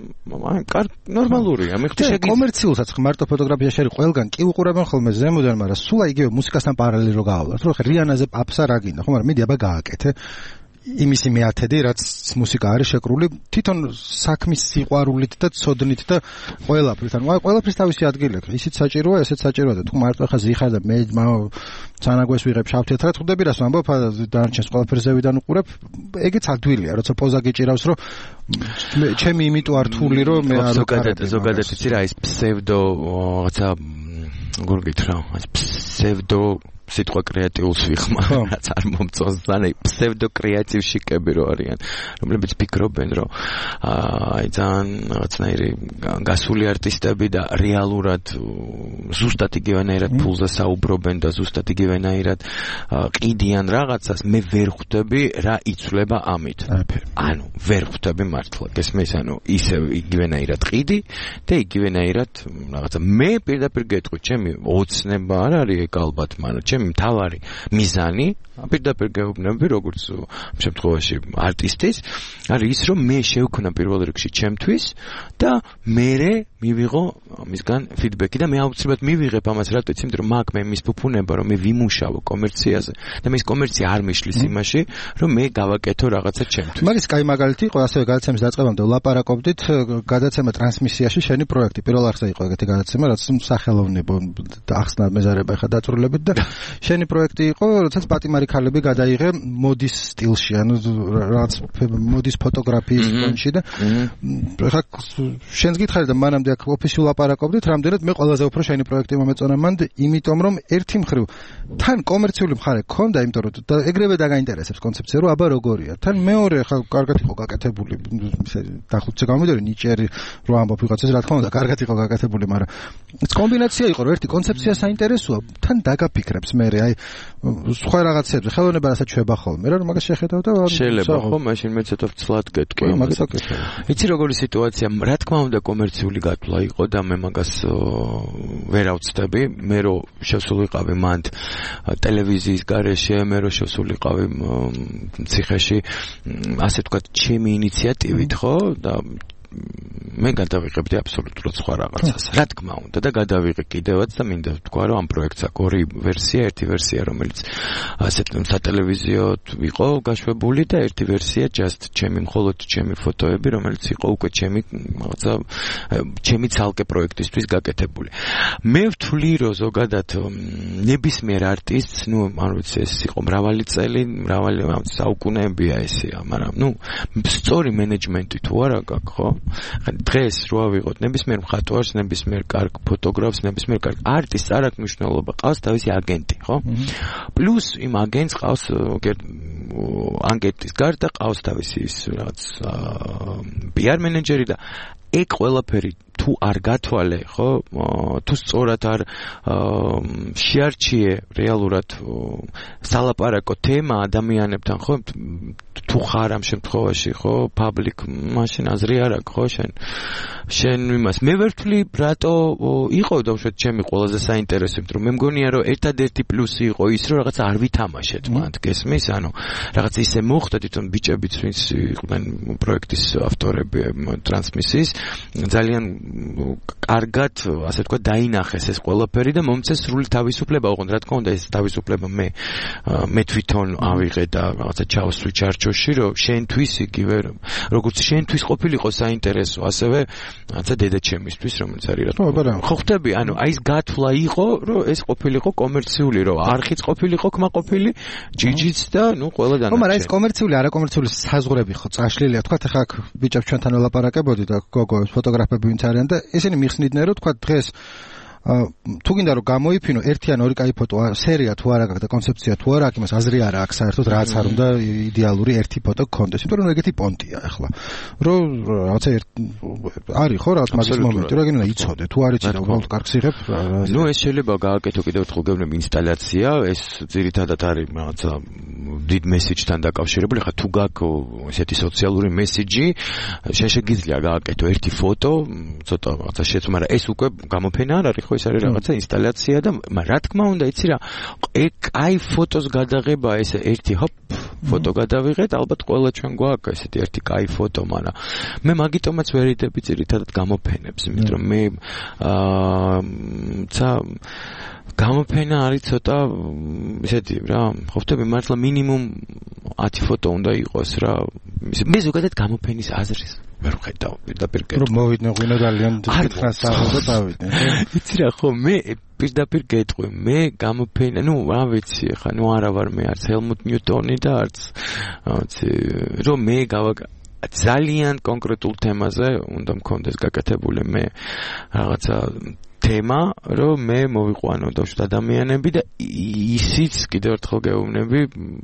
ნორმალურია მე ხვდი კომერციულსაც მარტო ფოტოგრაფიაში არის ყველგან კი უყურებენ ხოლმე ზემოდან მაგრამ სულ იგივე მუსიკასთან პარალელურად რო გავავლოთ რომ რიანაზე აფსა რა გინდა ხო მაგრამ მიდი აბა გააკეთე იმისი მეათედი რაც მუსიკა არის შეკრული თვითონ საქმის სიყვარულით და ცოდნით და ყველაფრით ანუ ყველაფრის თავისი ადგილი აქვს ისიც საჭიროა ესეც საჭიროა და თუ მარტო ხა ზიხარ და მე ცანაგვეს ვიღებ შავთეთრად ხვდები რას ვამბობ დანარჩენს ყველაფერს ზევიდან უყურებ ეგეც ადვილია როცა პოზა გიჭირავს რომ ჩემი იმიტო ართული რომ მე არ ზოგადად იცი რა ის ფსევდო რაღაცა როგორ გითხრა ფსევდო სიტყვა კრეატიულს ვიხმარ რაც არ მომწონს და ფსევდო კრეატივშიკები რო არიან რომლებიც ფიქრობენ რომ აი ძალიან რაღაცნაირი გასული არტისტები და რეალურად ზუსტად იგივენაირად ფულზე საუბრობენ და ზუსტად იგივენაირად ყიდიან რაღაცას მე ვერ ხვდები რა იცვლება ამით ანუ ვერ ხვდები მართლა გესმის ანუ ისე იგივენაირად ყიდი და იგივენაირად რაღაცა მე პირდაპირ გეტყვი ჩემი ოცნება არ არის ეგ ალბათ მაგრამ ჩემი მთავარი მიზანი პირდაპირ გეუბნები როგორც შემთხვევაში არტისტის არის ის რომ მე შევქნა პირველ რიგში ჩემთვის და მე მივიღო მისგან ფიდბექი და მე აუცილებლად მივიღებ ამას რატო იცით რომ მაგ მე მის ფუფუნება რომ მე ვიმუშავო კომერციაზე და მე ეს კომერცია არ მიშლის იმაში რომ მე გავაკეთო რაღაცა ჩემთვის მაგის კაი მაგალითი იყო ასევე გადაცემის დაწყებამდე ვლაპარაკობდით გადაცემა ტრანსმისიაში შენი პროექტი პირველ არხზე იყო ეგეთი გადაცემა რაც სახელოვნებო ახსნა მეზარება ხა დაწურლებით და შენი პროექტი იყო როდესაც პატიმარი ქალები გადაიღე მოდის სტილში ანუ რაღაც მოდის ფოტოგრაფიის კონში და ხა შენს გითხარი და მანამდე აქ ოფიციალ ლაპარაკობდით რამდენად მე ყველაზე უფრო შენი პროექტი მომეწონა მანდ იმიტომ რომ ერთი მხრივ თან კომერციული მხარე ქონდა იმიტომ რომ და ეგრევე დაგაინტერესებს კონცეფცია რომ აბა როგორია თან მეორე ხა კარგად იყო გაკეთებული დახუცე გამოდერი ნიჭერი რო ამბობ ვიღაცას რა თქმა უნდა კარგად იყო გაკეთებული მაგრამ ეს კომბინაცია იყო რომ ერთი კონცეფცია საინტერესოა თან დაგაფიქრებს მე აი სხვა რაღაცებზე ხელოვნება რასაც ჩვება ხოლმე რა მაგას შეხედავ და შეიძლება ხო მაშინ მე ცოტა ვცლად გეტყვი იცი როგორი სიტუაცია რა თქმა უნდა კომერციული გათვლა იყო და მე მაგას ვერ ავწდები მე რო შესულიყავი მანდ ტელევიზიის გარეშე მე რო შესულიყავი ციხეში ასე ვთქვათ ჩემი ინიციატივით ხო და მე გადავიღებდი აბსოლუტურად სხვა რაღაცას. რა თქმა უნდა და გადავიღე კიდევაც და მინდა ვთქვა რომ ამ პროექტს აქვს ორი ვერსია, ერთი ვერსია რომელიც ასეთ სატელევიზიოდ იყო გაშვებული და ერთი ვერსია just მხოლოდ ჩემი ფოტოები რომელიც იყო უკვე ჩემი რაღაცა ჩემი ცალკე პროექტისთვის გაკეთებული. მე ვთვლი რომ ზოგადად ნებისმიერ არტისტს, არ ვიცი ეს იყო მრავალი წელი, მრავალი საუკუნეებია ესეა, მაგრამ სწორი მენეჯმენტი თუ არა გაქვს, ხო? დღეს რო ავიღოთ ნებისმიერ მხატვარს, ნებისმიერ კარგ ფოტოგრაფს, ნებისმიერ კარგ არტისტს არ აქვს მნიშვნელობა, ყავს თავისი აგენტი, ხო? პლუს იმ აგენტს ყავს აგენტის გარდა ყავს თავისი ის რაღაც PR მენეჯერი და ეგ ყველაფერი თუ თუ არ გათვალე, ხო? თუ სწორად არ შეარჩიე რეალურად სალაპარაკო თემა ადამიანებთან, ხო? თუ ხარ ამ შემთხვევაში, ხო? public მაშინ აზრი არ აქვს, ხო? შენ იმას მე ვერ ვთვლი, რატო იყო დავუშვათ ჩემი ყველაზე საინტერესო, იმიტომ რომ მე მგონია რომ ერთადერთი პლუსი იყო ის, რომ რაღაც არ ვითამაშეთ მანდ, გესმის? ანუ რაღაც ისე მოხდა თვითონ ბიჭებიც, ვინც იყვნენ პროექტის ავტორები ტრანსმისიის, ძალიან კარგად, ასე ვთქვათ, დაინახეს ეს ყველაფერი და მომწეს სრული თავისუფლება, ოღონდ რა თქმა უნდა ეს თავისუფლება მე თვითონ ავიღე და რაღაცა ჩავსვი ჩარჩოში, რომ შენთვის იგივე როგორც შენთვის ყოფილიყო საინტერესო, ასევე რაღაცა დედაჩემისთვის, რომელიც არის რა თქმა უნდა. ხო ხტები, ანუ აი ეს გათვლა იყო, რომ ეს ყოფილიყო კომერციული, რომ არხიც ყოფილიყო, კმაყოფილი, ჯიჯიც და ნუ ყველა დანარჩენი. მაგრამ ეს კომერციული, არაკომერციული საზღვრები ხო წაშლილია, თქვა ხა ბიჭებს ჩვენთან ელაპარაკებოდი და გოგო ფოტოგრაფები ვინც არიან და ესენი მიხსნიდნენ, რომ თქვა დღეს თუ გინდა რომ გამოიფინო ერთი ან ორი კაი ფოტო სერია თუ არა გაქვს და კონცეფცია თუ არა აქვს, იმას აზრი არა აქვს საერთოდ, რაც არ უნდა იდეალური ერთი ფოტო გქონდეს, იმიტომ რომ ეგეთი პონტია ახლა. რომ რაღაცა არის ხო რაღაც მაგის მომენტი, რა გინდა იცოდე, თუ არ იცი და უბრალოდ კარგს იღებ. ნუ ეს შეიძლება გააკეთო კიდევ ერთხელ გეუბნები ინსტალაცია, ეს ძირითადად არის რაღაცა დიდ მესიჯთან დაკავშირებული, ხა თუ გაქვს ესეთი სოციალური მესიჯი, შეგიძლია გააკეთო ერთი ფოტო, ცოტა რაღაცა შეცვლა, მაგრამ ეს უკვე გამოფენა არ არის, ხო ეს არის რაღაცა ინსტალაცია და რა თქმა უნდა, იცი რა, აი ფოტოს გადაღება, ეს ერთი ჰოპ ფოტო გადავიღეთ, ალბათ ყველა ჩვენ გვაქვს ესეთი ერთი კაი ფოტო, მაგრამ მე მაგიტომაც ვერ იდები ძირითადად გამოფენებს, იმიტომ რომ მე გამოფენა არის ცოტა ესეთი რა, ხო ხტები მართლა მინიმუმ 10 ფოტო უნდა იყოს რა. მე ზოგადად გამოფენის აზრის ვერ ვხედავ, პირდაპირ გეტყვი. რომ მოვიდნენ ღვინო ძალიან დიდხანს აღო და დავიდნენ. იცი რა, ხო მე პირდაპირ გეტყვი, მე გამოფენა, ნუ რა ვიცი, ხა ნუ არა ვარ მე არც ჰელმუტ ნიუტონი და არც ვიცი, რომ მე ძალიან კონკრეტულ თემაზე უნდა მქონდეს გაკეთებული მე რაღაცა თემა, რომ მე მოვიყვანო დავშვათ ადამიანები და ისიც კიდევ ერთხელ გეუბნები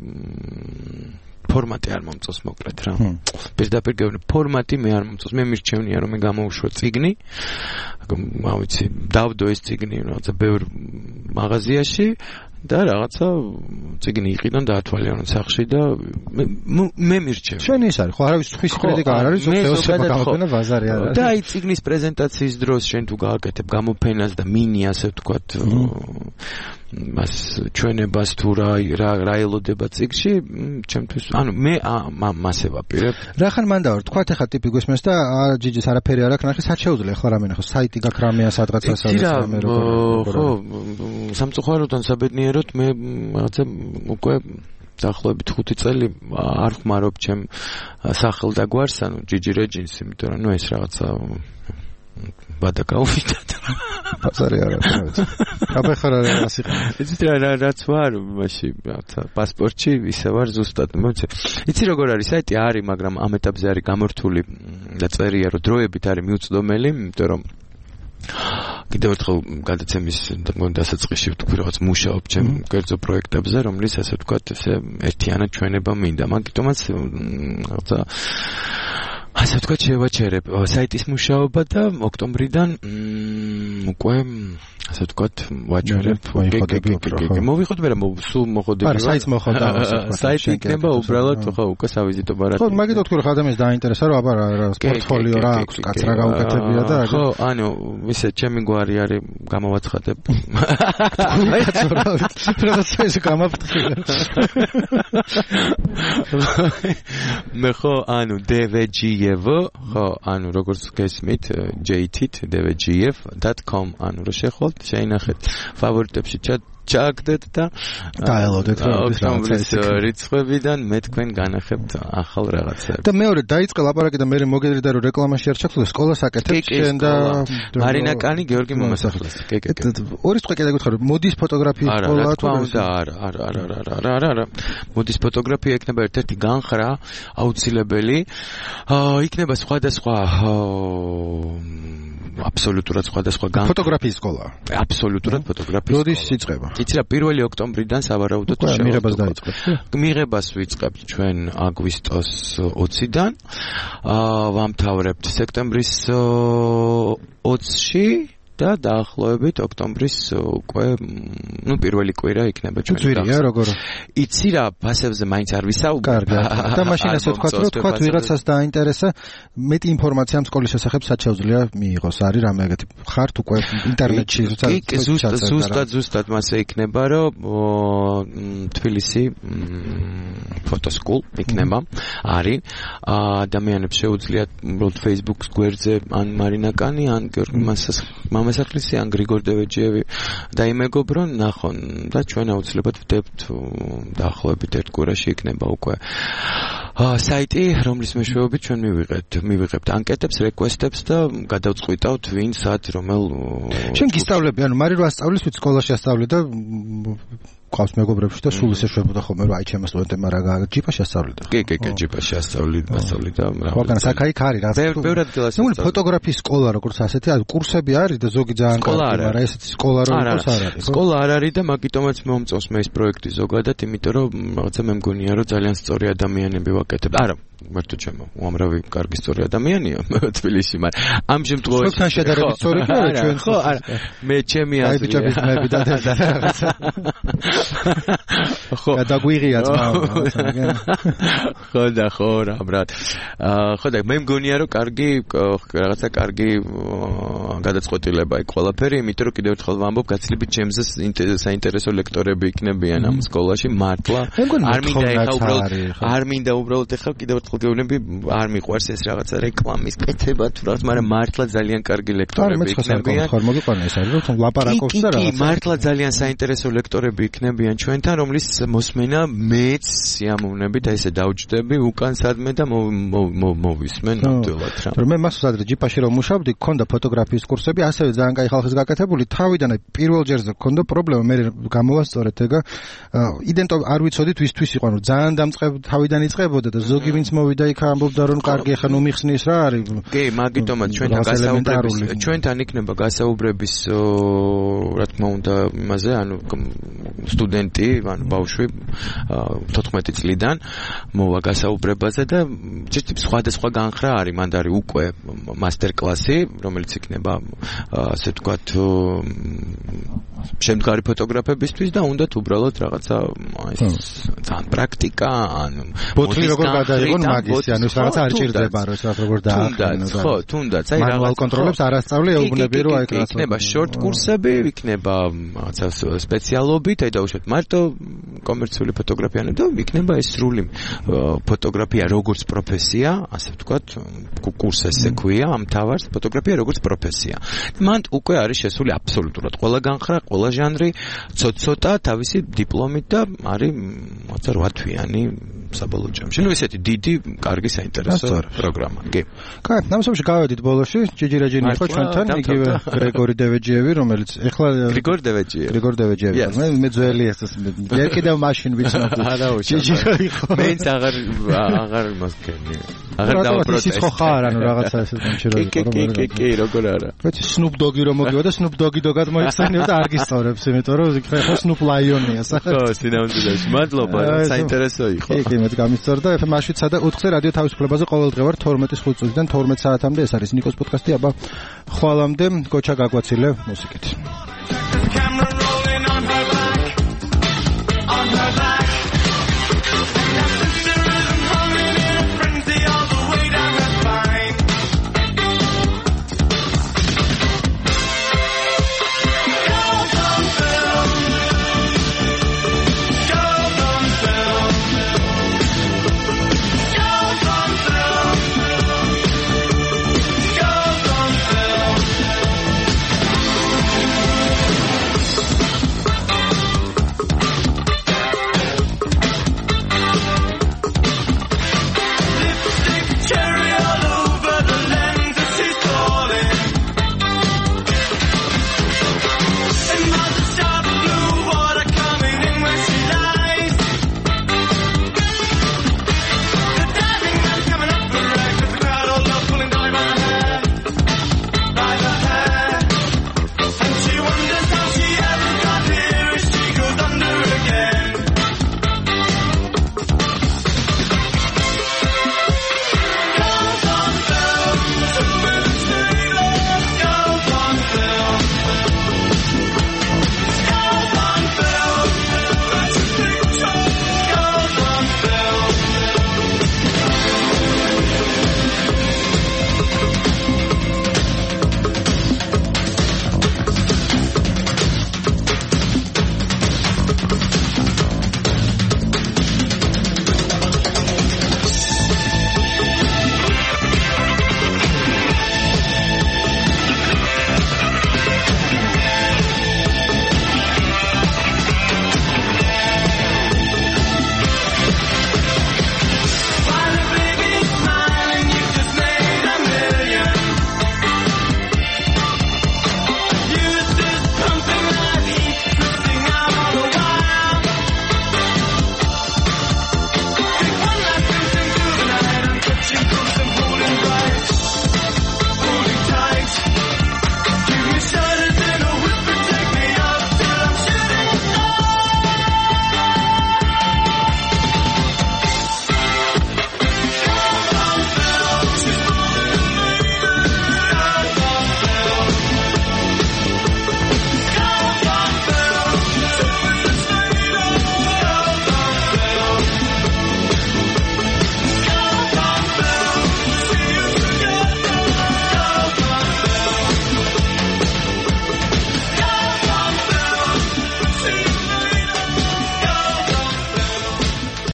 ფორმატი არ მომწონს მოკლედ რა. პირდაპირ გეუბნები ფორმატი მე არ მომწონს, მე მირჩევნია რომ მე გამოვუშვა წიგნი, ვიცი, დავდო ეს წიგნი რაღაცა ბევრ მაღაზიაში და რაღაცა წიგნი იყიდონ და ათვალიანონ სახში და მე მირჩევ. შენ ის არის, ხო არავის თვის კრიტიკა არ არის, ზოგადად გამოფენა ბაზარი არ არის. და აი წიგნის პრეზენტაციის დროს შენ თუ გააკეთებ გამოფენას და მინი ასე ვთქვათ მას ჩვენებას თუ რა ელოდება წიგნში, ჩემთვის, ანუ მე მასე ვაპირებ. რახან მანდა ვარ, თქვათ ახლა ტიპი გვესმენს და ჯიჯის არაფერი არ აქვს, ნახე სად შეუძლია ახლა რამე ნახო, საიტი გაქვს რამეა სადღაცა სადღაცა ხო, სამწუხაროდან საბედნიეროდ მე რაღაცა უკვე დაახლოებით 5 წელი არ ხმარობ ჩემ სახელ და გვარს, ანუ ჯიჯი რეჯინს, იმიტომ რომ ნუ ეს რაღაცა ბადა გაუვიდა. ბაზარი არ არის. აბეხარა რას იყო. იცით რაც ვარ მაშინ პასპორტში ისე ვარ ზუსტად. იცი როგორ არის საიტი არის, მაგრამ ამ ეტაპზე არის გამორთული და წერია რომ დროებით არის მიუწვდომელი, იმიტომ რომ კიდევ ერთხელ გადაცემის დასაწყისში ვთქვი რაღაც მუშაობ ჩემ კერძო პროექტებზე, რომლის ასე ვთქვათ ესე ერთიანად ჩვენება მინდა. მაგიტომაც რაღაცა ასე ვთქვათ შევაჩერებ საიტის მუშაობა და ოქტომბრიდან უკვე ასე ვთქვათ ვაჩერებ. მოვიხოთ მე სულ მოხდები. არა, საიტს მოხდა. საიტი იქნება უბრალოდ ხო უკვე სავიზიტო ბარათი. ხო, მაგით ვთქვი რომ ადამიანს დაინტერესა რომ აბა რა პორტფოლიო რა აქვს, კაც რა გაუკეთებია და ხო, ანუ ისე ჩემი გვარი არის გამოვაცხადებ. რაღაცა ისე გამაფრთხილე. მე ხო, ანუ DVGF, ხო, ანუ როგორც გესმით, JT-ით dvgf.com, ანუ რო შეხვალთ, შეინახეთ ფავორიტებში ჩააგდეთ და დაელოდეთ ოქტომბრის რიცხვებიდან მე თქვენ განახებთ ახალ რაღაცებს. და მეორე დაიწყე ლაპარაკი და მე მოგედრიდა რომ რეკლამაში არ ჩაგდო, სკოლას აკეთებ შენ და მარინა კანი, გიორგი მომასახლეს. ორი წყვე კიდე გითხარ, მოდის ფოტოგრაფიის სკოლა თუ არა. მოდის ფოტოგრაფია იქნება ერთ-ერთი განხრა აუცილებელი. იქნება სხვადასხვა აბსოლუტურად სხვადასხვა ფოტოგრაფიის სკოლა. აბსოლუტურად ფოტოგრაფიის სკოლა. როდის იწყება? იცი რა, 1 ოქტომბრიდან სავარაუდოდ მიღებას დაიწყებთ. მიღებას ვიწყებთ ჩვენ აგვისტოს 20-დან. ვამთავრებთ სექტემბრის 20-ში და დაახლოებით ოქტომბრის უკვე პირველი კვირა იქნება ჩვენ. ძვირია როგორ? იცი რა, ფასებზე მაინც არ ვისაუბრებ. კარგი. და მაშინ ასე ვთქვათ, რომ თქვათ ვიღაცას დაინტერესა მეტი ინფორმაცია ამ სკოლის შესახებ სად შეუძლია მიიღოს? არის რამე ეგეთი ხართ უკვე ინტერნეტში ზუსტად მასე იქნება, რომ თბილისი ფოტოსკულ იქნება. არის ადამიანებს შეუძლიათ უბრალოდ Facebook-ს გვერდზე ან მარინაკანი ან გიორგი მასახლისი ან გრიგორ დევეჯიევი დაიმეგობრონ, ნახონ და ჩვენ აუცილებლად ვდებთ დაახლოებით ერთ კვირაში იქნება უკვე საიტი, რომლის მეშვეობით ჩვენ მივიღებთ ანკეტებს, რეკვესტებს და გადავწყვიტავთ ვინ სად რომელ შენ გისწავლები, ანუ მარი რო ასწავლის ვით სკოლაში ასწავლე და ყავს მეგობრებში და სულ ისე შვებოდა ხოლმე რომ აი ჩემო სტუდენტებმა რა ჯიპაში ასწავლიდა. კი, ჯიპაში ასწავლიდა და ხო, საკაიქ არის რა. ბევრად გილას. ნუ ფოტოგრაფიის სკოლა როგორც ასეთი, აი კურსები არის და ზოგი ძალიან კარგი, მაგრამ ესეთი სკოლა რო იყოს არ არის. სკოლა არ არის და მაგიტომაც მომწონს მე ეს პროექტი ზოგადად, იმიტომ რომ რაღაცა მე მგონია რომ ძალიან სწორი ადამიანები ვაკეთებ. არა, მარტო ჩემო, უამრავი კარგი სწორი ადამიანია თბილისში, მაგრამ ამ შემთხვევაში სხვებთან შედარებით სწორი კი არა ჩვენ. ხო, არა. მე ჩემი აზრია. აი ბიჭები მე და რაღაცა. ხო დაგვიღია ძმაო. ხო რა ბრატ. ხო და მე მგონია რომ კარგი რაღაცა კარგი გადაწყვეტილება იქ ყველაფერი, იმიტომ რომ კიდევ ერთხელ ვამბობ, გაცილებით ჩემზე საინტერესო ლექტორები იქნებიან ამ სკოლაში მართლა. არ მინდა უბრალოდ ეხლა კიდევ ერთხელ გეუბნები, არ მიყვარს ეს რაღაცა რეკლამის კეთება თუ რაღაც, მაგრამ მართლა ძალიან კარგი ლექტორები იქნებიან. ხო მოგიყვანა ეს არის რომ ლაპარაკობს და რაღაცა. კი, მართლა ძალიან საინტერესო ლექტორები იქნებიან ჩვენთან, რომლის მოსმენა მეც სიამოვნებით აი ესე დავჯდები უკან სადმე და მოვისმენ ნამდვილად რა. რომ მე მას ადრე ჯიპაში რომ მუშაობდი, გქონდა ფოტოგრაფიის კურსები, ასევე ძალიან კაი ხალხის გაკეთებული, თავიდან პირველ ჯერზე გქონდა პრობლემა, მე გამოვასწორეთ ეგა. იდენტო არ ვიცოდით ვისთვის იყო, რომ ძალიან თავიდან იწყებოდა და ზოგი ვინც მოვიდა იქ ამბობდა რომ კარგი ახლა ნუ მიხსნის რა არის. კი, მაგიტომაც ჩვენთან იქნება გასაუბრების რა თქმა უნდა იმაზე, ანუ სტუდენტი, ანუ ბავშვი 14 წლიდან მოვა გასაუბრებაზე და ჭირთი სხვადასხვა განხრა არის, მანდ არის უკვე მასტერ კლასი, რომელიც იქნება ასე ვთქვათ შემდგარი ფოტოგრაფებისთვის და უნდათ უბრალოდ რაღაცა ძალიან პრაქტიკა, ანუ ბოთლი როგორ გადაიღონ მაგისი, ანუ ეს რაღაცა არ ჭირდება რომ ეს როგორ დაახინო. ხო, თუნდაც, აი მანუალ კონტროლებს არ ასწავლე, ეუბნები რომ აი ეს იქნება შორტ კურსები, იქნება რაღაცა სპეციალობით, აი დაუშვათ მარტო კომერციული ფოტოგრაფია და იქნება ეს სრული ფოტოგრაფია როგორც პროფესია, ასე ვთქვათ, კურსი ესე ქვია, ამ თავარს ფოტოგრაფია როგორც პროფესია. მანდ უკვე არის შესული აბსოლუტურად ყველა განხრა, ყველა ჟანრი, ცოტა თავისი დიპლომით და არის რაღაცა 8 თვიანი საბოლოო ჯამში. ნუ ესეთი დიდი, კარგი საინტერესო პროგრამა. კი. კაი, ნამოსებში გავედით ბოლოში, ჯიჯირაჯინი იყო ჩვენთან, იგივე გრიგორი დევეჯიევი, რომელიც ეხლა გრიგორ დევეჯიევი. მე ძველი ეს მე კიდევ მაშინ ვიცნობ. ჯიჯირა იყო. მეც აღარ მოსკენი. აღარ დავპროტესტ. ის ხო ხარ, ანუ რაღაცა ესე გამჩერა იყო. კი, როგორ არა. მეც Snoop Dogg-ი რომ მოგივა და Snoop Dogg-ი დოგად მოიხსენიო და არ გისწორებს, იმიტომ რომ ხო Snoop Lion-ია სახე. ხო, სინამდვილეში. მადლობა, საინტერესო იყო. კი, მეც გამისწორდა. მაშინ სადა 4-ზე რადიო თავისუფლებაზე ყოველ დღე ვარ 12:05 წუთიდან 12 საათამდე. ეს არის ნიკოს პოდკასტი. აბა ხვალამდე გოჩა გაგვაცილე მუსიკით.